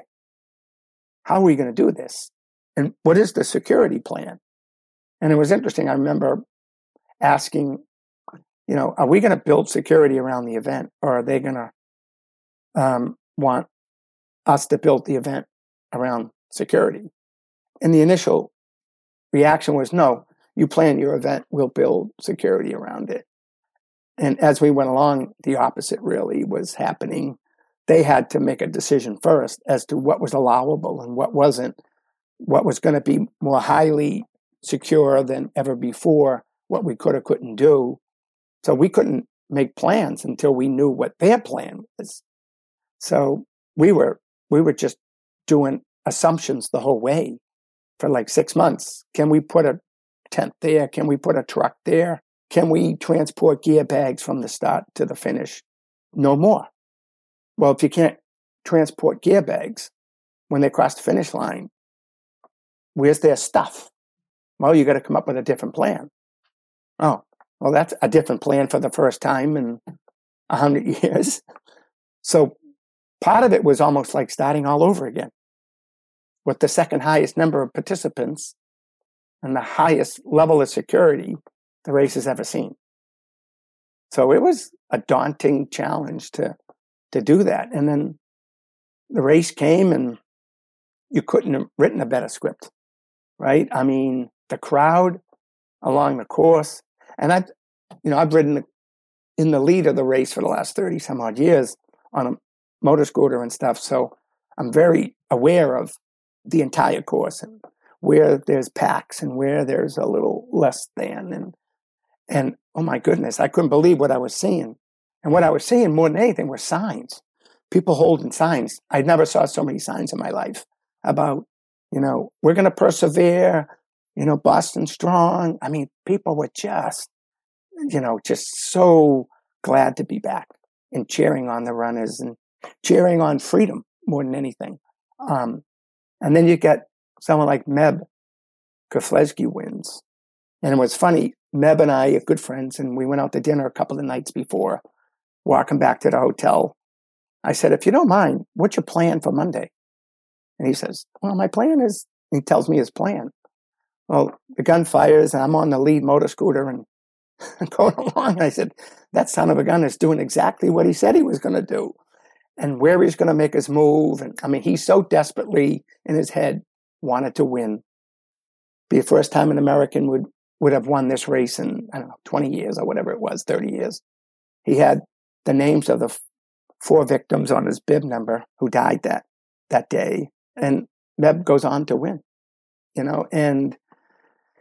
how are we going to do this? And what is the security plan? And it was interesting. I remember asking, you know, are we going to build security around the event, or are they going to um, want us to build the event around security? And the initial reaction was, no, you plan your event, we'll build security around it. And as we went along, the opposite really was happening. They had to make a decision first as to what was allowable and what wasn't, what was going to be more highly secure than ever before, what we could or couldn't do. So we couldn't make plans until we knew what their plan was. So we were we were just doing assumptions the whole way for like six months. Can we put a tent there? Can we put a truck there? Can we transport gear bags from the start to the finish? No more. Well, if you can't transport gear bags when they cross the finish line, where's their stuff? Well, you got to come up with a different plan. Oh, well, that's a different plan for the first time in a hundred years. So part of it was almost like starting all over again with the second highest number of participants and the highest level of security the race has ever seen. So it was a daunting challenge to to do that. And then the race came and you couldn't have written a better script, right? I mean, the crowd along the course, and I've, you know, I've ridden in the lead of the race for the last thirty some odd years on a motor scooter and stuff. So I'm very aware of the entire course and where there's packs and where there's a little less than. And, and oh my goodness, I couldn't believe what I was seeing. And what I was seeing more than anything were signs. People holding signs. I never saw so many signs in my life about, you know, we're going to persevere, you know, Boston Strong. I mean, people were just, you know, just so glad to be back and cheering on the runners and cheering on freedom more than anything. Um, and then you get someone like Meb Keflezighi wins. And it was funny, Meb and I are good friends, and we went out to dinner a couple of nights before, walking back to the hotel. I said, if you don't mind, what's your plan for Monday? And he says, well, my plan is, he tells me his plan. Well, the gun fires, and I'm on the lead motor scooter and going along. I said, that son of a gun is doing exactly what he said he was going to do and where he's going to make his move. And I mean, he so desperately in his head wanted to win. Be the first time an American would, would have won this race in, I don't know, twenty years or whatever it was, thirty years. He had the names of the f- four victims on his bib number who died that, that day. And Meb goes on to win, you know, and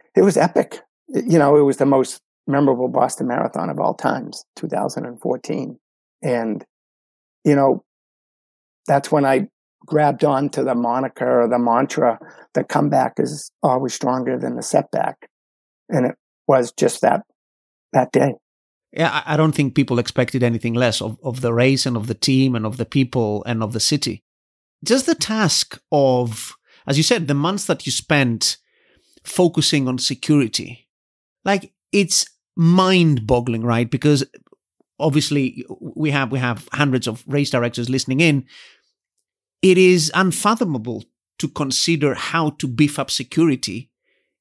it was epic. You know, it was the most memorable Boston Marathon of all times, two thousand fourteen. And, you know, that's when I grabbed on to the moniker or the mantra, the comeback is always stronger than the setback. And it was just that that day. Yeah, I don't think people expected anything less of, of the race and of the team and of the people and of the city. Just the task of, as you said, the months that you spent focusing on security, like it's mind-boggling, right? Because obviously we have we have hundreds of race directors listening in. It is unfathomable to consider how to beef up security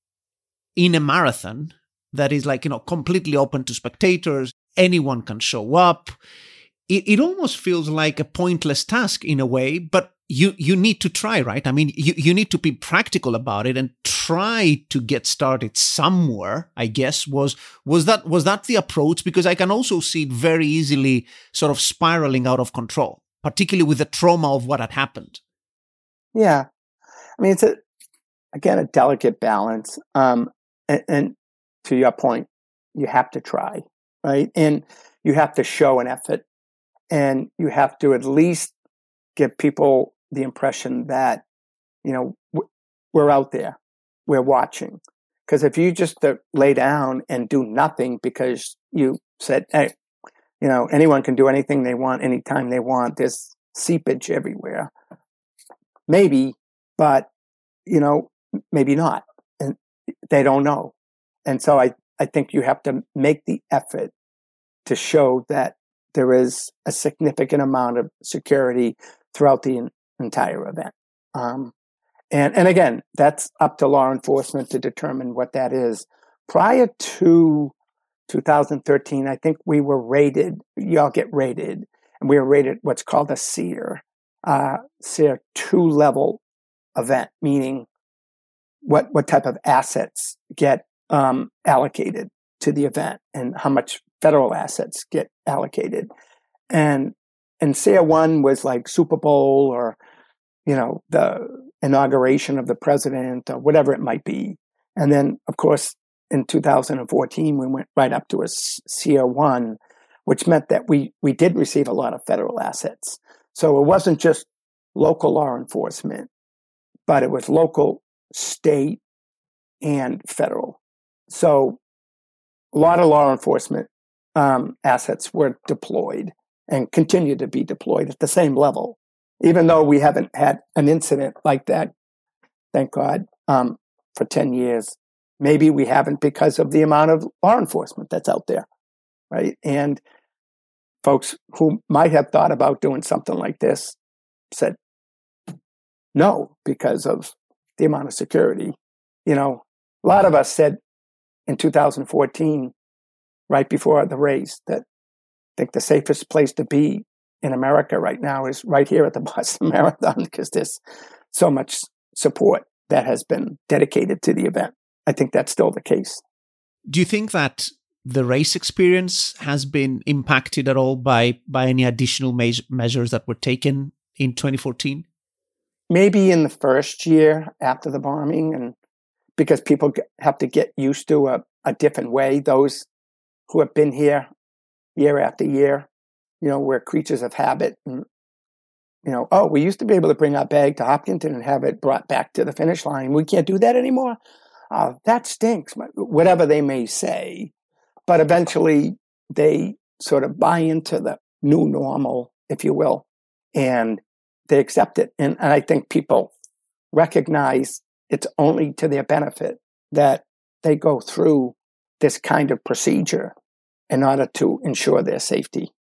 in a marathon that is like, you know, completely open to spectators. Anyone can show up. It, it almost feels like a pointless task in a way, but you, you need to try, right? I mean, you, you need to be practical about it and try to get started somewhere, I guess. Was, was that, was that the approach? Because I can also see it very easily sort of spiraling out of control, particularly with the trauma of what had happened. Yeah. I mean, it's a, again, a delicate balance. Um, and, and to your point, you have to try, right? And you have to show an effort, and you have to at least give people the impression that, you know, we're out there, we're watching. Because if you just uh, lay down and do nothing because you said, hey, you know, anyone can do anything they want, anytime they want, there's seepage everywhere. Maybe, but, you know, maybe not. And they don't know. And so I, I think you have to make the effort to show that there is a significant amount of security throughout the in, entire event. Um, and, and again, that's up to law enforcement to determine what that is. Prior to two thousand thirteen, I think we were rated, y'all get rated, and we were rated what's called a SEER, uh, SEER two-level event, meaning what, what type of assets get um, allocated to the event and how much federal assets get allocated. And and SEER one was like Super Bowl or, you know, the inauguration of the president or whatever it might be. And then, of course, in two thousand fourteen, we went right up to a SEER one, which meant that we, we did receive a lot of federal assets. So it wasn't just local law enforcement, but it was local, state, and federal. So a lot of law enforcement um, assets were deployed and continue to be deployed at the same level, even though we haven't had an incident like that, thank God, um, for ten years. Maybe we haven't because of the amount of law enforcement that's out there, right? And folks who might have thought about doing something like this said no because of the amount of security. You know, a lot of us said in two thousand fourteen, right before the race, that I think the safest place to be in America right now is right here at the Boston Marathon because there's so much support that has been dedicated to the event. I think that's still the case. Do you think that the race experience has been impacted at all by, by any additional me- measures that were taken in twenty fourteen? Maybe in the first year after the bombing, and because people have to get used to a, a different way. Those who have been here year after year, you know, we're creatures of habit. And, you know, oh, we used to be able to bring our bag to Hopkinton and have it brought back to the finish line. We can't do that anymore. Oh, that stinks, whatever they may say. But eventually they sort of buy into the new normal, if you will, and they accept it. And, and I think people recognize it's only to their benefit that they go through this kind of procedure in order to ensure their safety.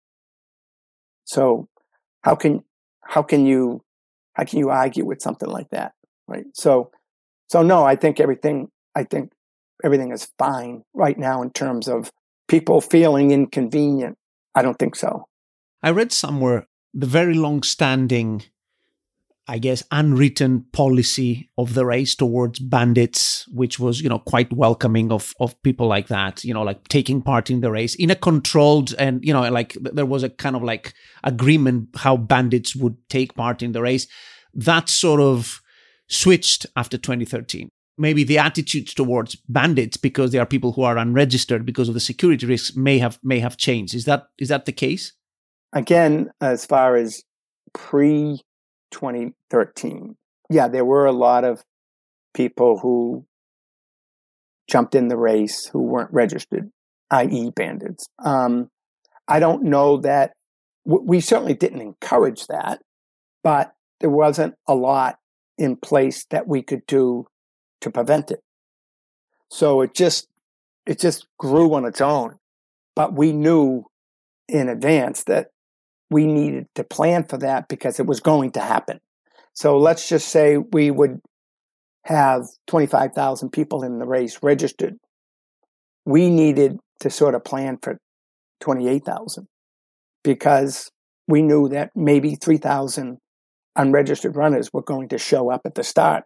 So how can how can you how can you argue with something like that, right? So so no, I think everything I think everything is fine right now in terms of people feeling inconvenient. I don't think so. I read somewhere the very long-standing, I guess, unwritten policy of the race towards bandits, which was, you know, quite welcoming of, of people like that, you know, like taking part in the race in a controlled and, you know, like there was a kind of like agreement how bandits would take part in the race. That sort of switched after twenty thirteen. maybe the attitudes towards bandits, because they are people who are unregistered because of the security risks, may have may have changed. Is that is that the case? Again, as far as pre twenty thirteen, yeah, there were a lot of people who jumped in the race who weren't registered, that is bandits. Um, I don't know that, we certainly didn't encourage that, but there wasn't a lot in place that we could do to prevent it. So it just, it just grew on its own. But we knew in advance that we needed to plan for that because it was going to happen. So let's just say we would have twenty-five thousand people in the race registered. We needed to sort of plan for twenty-eight thousand because we knew that maybe three thousand unregistered runners were going to show up at the start.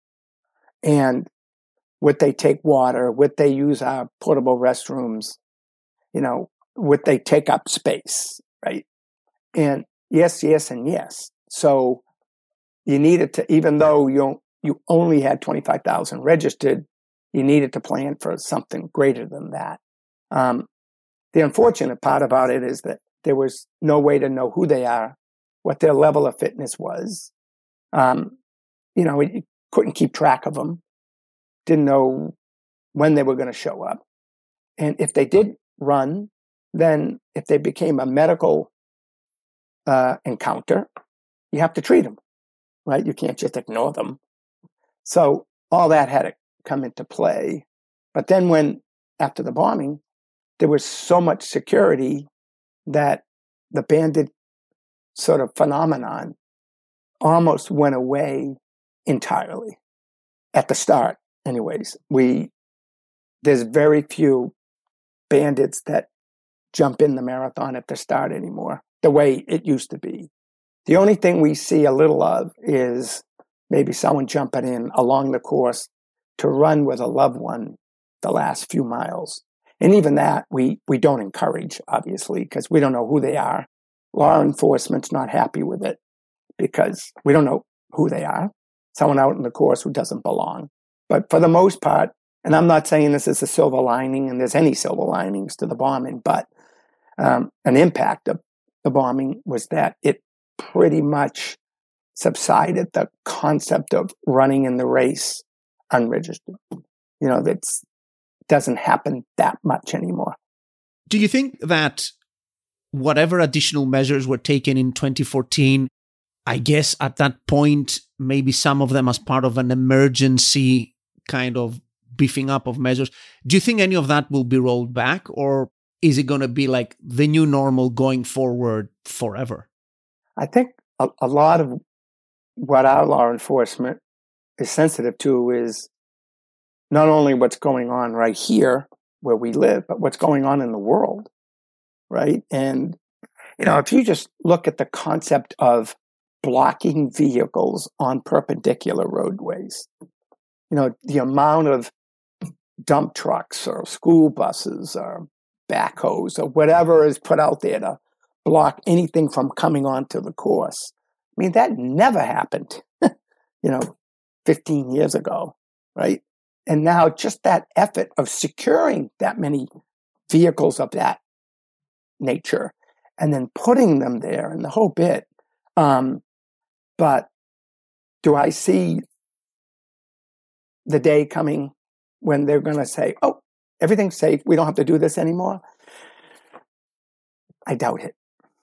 And would they take water? Would they use our portable restrooms? You know, would they take up space, right? And yes, yes, and yes. So you needed to, even though you you only had twenty-five thousand registered, you needed to plan for something greater than that. Um, the unfortunate part about it is that there was no way to know who they are, what their level of fitness was. Um, you know, you couldn't keep track of them, didn't know when they were going to show up. And if they did run, then if they became a medical uh, encounter, you have to treat them, right? You can't just ignore them. So all that had to come into play. But then when, after the bombing, there was so much security that the bandit sort of phenomenon almost went away entirely. At the start, anyways. We, there's very few bandits that jump in the marathon at the start anymore, the way it used to be. The only thing we see a little of is maybe someone jumping in along the course to run with a loved one the last few miles. And even that, we, we don't encourage, obviously, because we don't know who they are. Law enforcement's not happy with it because we don't know who they are. Someone out in the course who doesn't belong. But for the most part, and I'm not saying this is a silver lining, and there's any silver linings to the bombing, but um, an impact of the bombing was that it pretty much subsided the concept of running in the race unregistered. You know, that doesn't happen that much anymore. Do you think that whatever additional measures were taken in twenty fourteen, I guess at that point, maybe some of them as part of an emergency kind of beefing up of measures, do you think any of that will be rolled back, or is it going to be like the new normal going forward forever? I think a, a lot of what our law enforcement is sensitive to is not only what's going on right here where we live, but what's going on in the world, right? And, you know, if you just look at the concept of blocking vehicles on perpendicular roadways, you know, the amount of dump trucks or school buses or backhoes or whatever is put out there to block anything from coming onto the course. I mean, that never happened, you know, fifteen years ago, right? And now just that effort of securing that many vehicles of that nature and then putting them there and the whole bit. Um, but do I see the day coming when they're going to say, oh, everything's safe, we don't have to do this anymore? I doubt it.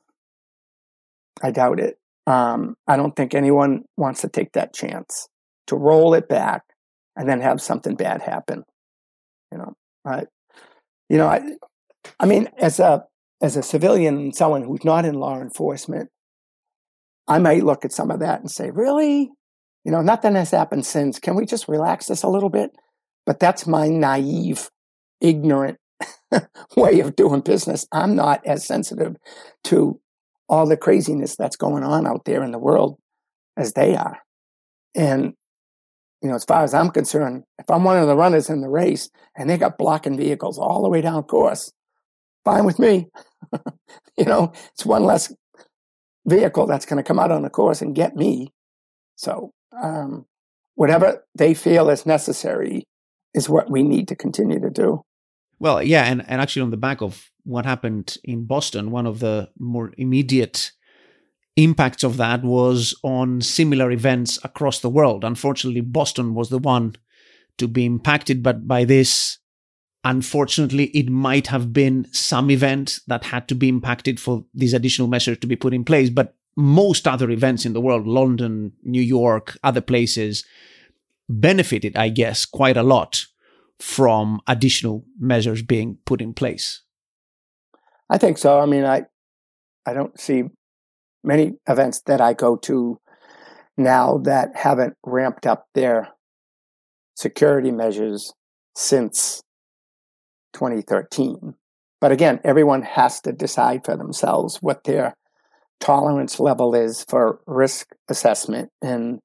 I doubt it. Um, I don't think anyone wants to take that chance to roll it back and then have something bad happen. You know, right? You know, I, I mean, as a as a civilian, someone who's not in law enforcement, I might look at some of that and say, really? You know, nothing has happened since. Can we just relax this a little bit? But that's my naive, ignorant way of doing business. I'm not as sensitive to all the craziness that's going on out there in the world as they are. And, you know, as far as I'm concerned, if I'm one of the runners in the race and they got blocking vehicles all the way down course, fine with me. You know, it's one less vehicle that's going to come out on the course and get me. So, um, whatever they feel is necessary is what we need to continue to do. Well, yeah, and, and actually on the back of what happened in Boston, one of the more immediate impacts of that was on similar events across the world. Unfortunately, Boston was the one to be impacted, but by this, unfortunately, it might have been some event that had to be impacted for these additional measures to be put in place. But most other events in the world, London, New York, other places, benefited, I guess, quite a lot from additional measures being put in place. I think so. I mean, I I don't see many events that I go to now that haven't ramped up their security measures since twenty thirteen. But again, everyone has to decide for themselves what their tolerance level is for risk assessment and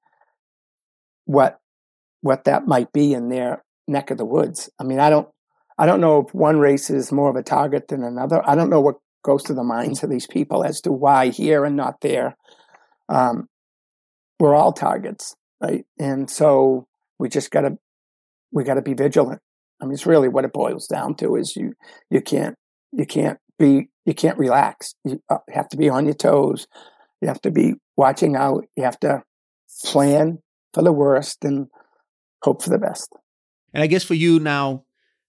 what what that might be in their neck of the woods. I mean, I don't I don't know if one race is more of a target than another. I don't know what goes through the minds of these people as to why here and not there. Um, we're all targets, right? And so we just gotta we gotta be vigilant. I mean, it's really what it boils down to is you you can't you can't be you can't relax. You have to be on your toes. You have to be watching out. You have to plan for the worst and hope for the best. And I guess for you now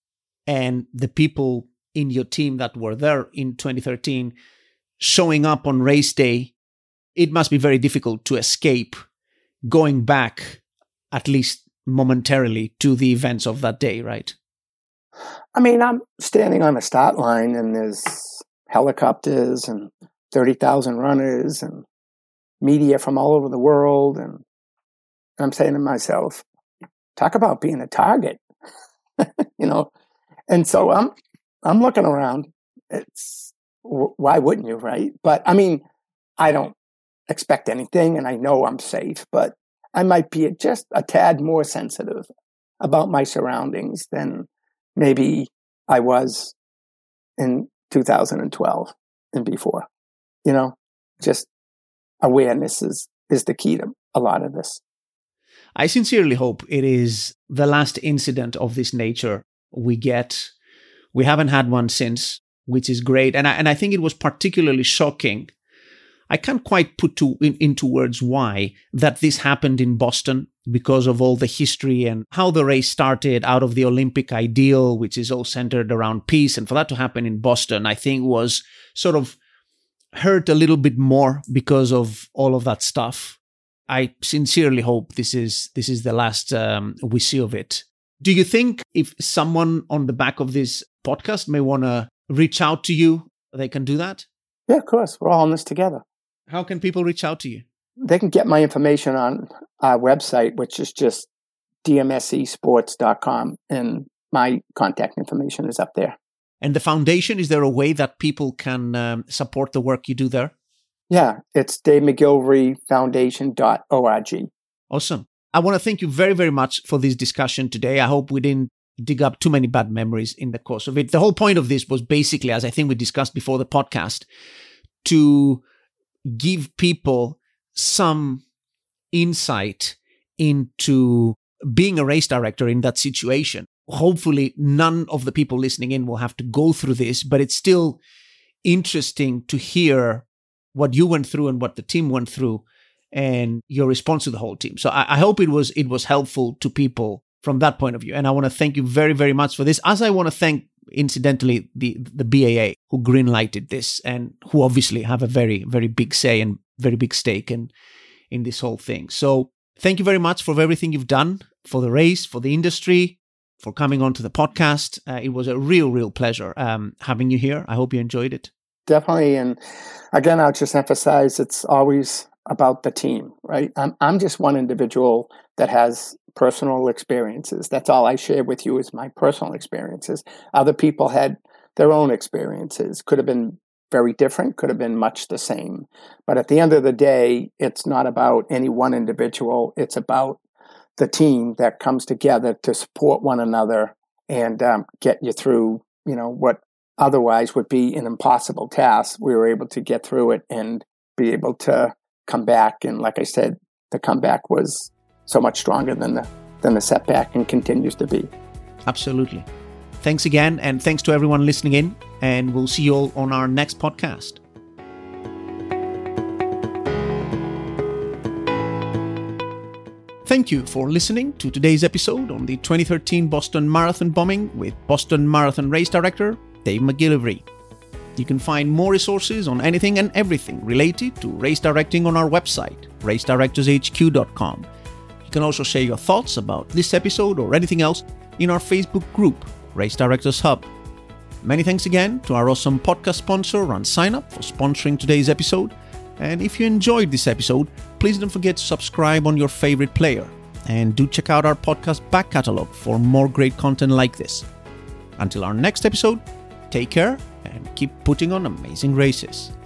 and the people in your team that were there in twenty thirteen, showing up on race day, it must be very difficult to escape going back, at least momentarily, to the events of that day, right? I mean, I'm standing on the start line and there's helicopters and thirty thousand runners and media from all over the world. And I'm saying to myself, talk about being a target, you know? And so I'm, I'm looking around. It's why wouldn't you, right? But I mean, I don't expect anything and I know I'm safe, but I might be just a tad more sensitive about my surroundings than maybe I was in two thousand twelve and before. You know, just awareness is, is the key to a lot of this. I sincerely hope it is the last incident of this nature we get. We haven't had one since, which is great. And I, and I think it was particularly shocking. I can't quite put to, in, into words why that this happened in Boston because of all the history and how the race started out of the Olympic ideal, which is all centered around peace. And for that to happen in Boston, I think was sort of hurt a little bit more because of all of that stuff. I sincerely hope this is this is the last um, we see of it. Do you think if someone on the back of this podcast may want to reach out to you, they can do that? Yeah, of course. We're all in this together. How can people reach out to you? They can get my information on our website, which is just d m s e sports dot com, and my contact information is up there. And the foundation, is there a way that people can um, support the work you do there? Yeah, it's dave mcgilvery foundation dot org. Awesome. I want to thank you very, very much for this discussion today. I hope we didn't dig up too many bad memories in the course of it. The whole point of this was basically, as I think we discussed before the podcast, to give people some insight into being a race director in that situation. Hopefully, none of the people listening in will have to go through this, but it's still interesting to hear what you went through and what the team went through and your response to the whole team. So I, I hope it was it was helpful to people from that point of view. And I want to thank you very, very much for this, as I want to thank, incidentally, the, the B A A who greenlighted this and who obviously have a very, very big say and very big stake in, in this whole thing. So thank you very much for everything you've done for the race, for the industry, for coming on to the podcast. Uh, it was a real, real pleasure um, having you here. I hope you enjoyed it. Definitely. And again, I'll just emphasize it's always about the team, right? I'm I'm just one individual that has personal experiences. That's all I share with you is my personal experiences. Other people had their own experiences. Could have been very different, could have been much the same. But at the end of the day, it's not about any one individual. It's about the team that comes together to support one another and um, get you through, you know, what otherwise would be an impossible task. We were able to get through it and be able to come back. And like I said, the comeback was so much stronger than the than the setback, and continues to be. Absolutely. Thanks again, and thanks to everyone listening in, and we'll see you all on our next podcast. Thank you for listening to today's episode on the twenty thirteen Boston Marathon bombing with Boston Marathon race director Dave McGillivray. You can find more resources on anything and everything related to race directing on our website, race directors h q dot com. You can also share your thoughts about this episode or anything else in our Facebook group, Race Directors Hub. Many thanks again to our awesome podcast sponsor, Run Sign Up, for sponsoring today's episode. And if you enjoyed this episode, please don't forget to subscribe on your favorite player. And do check out our podcast back catalog for more great content like this. Until our next episode, take care and keep putting on amazing races.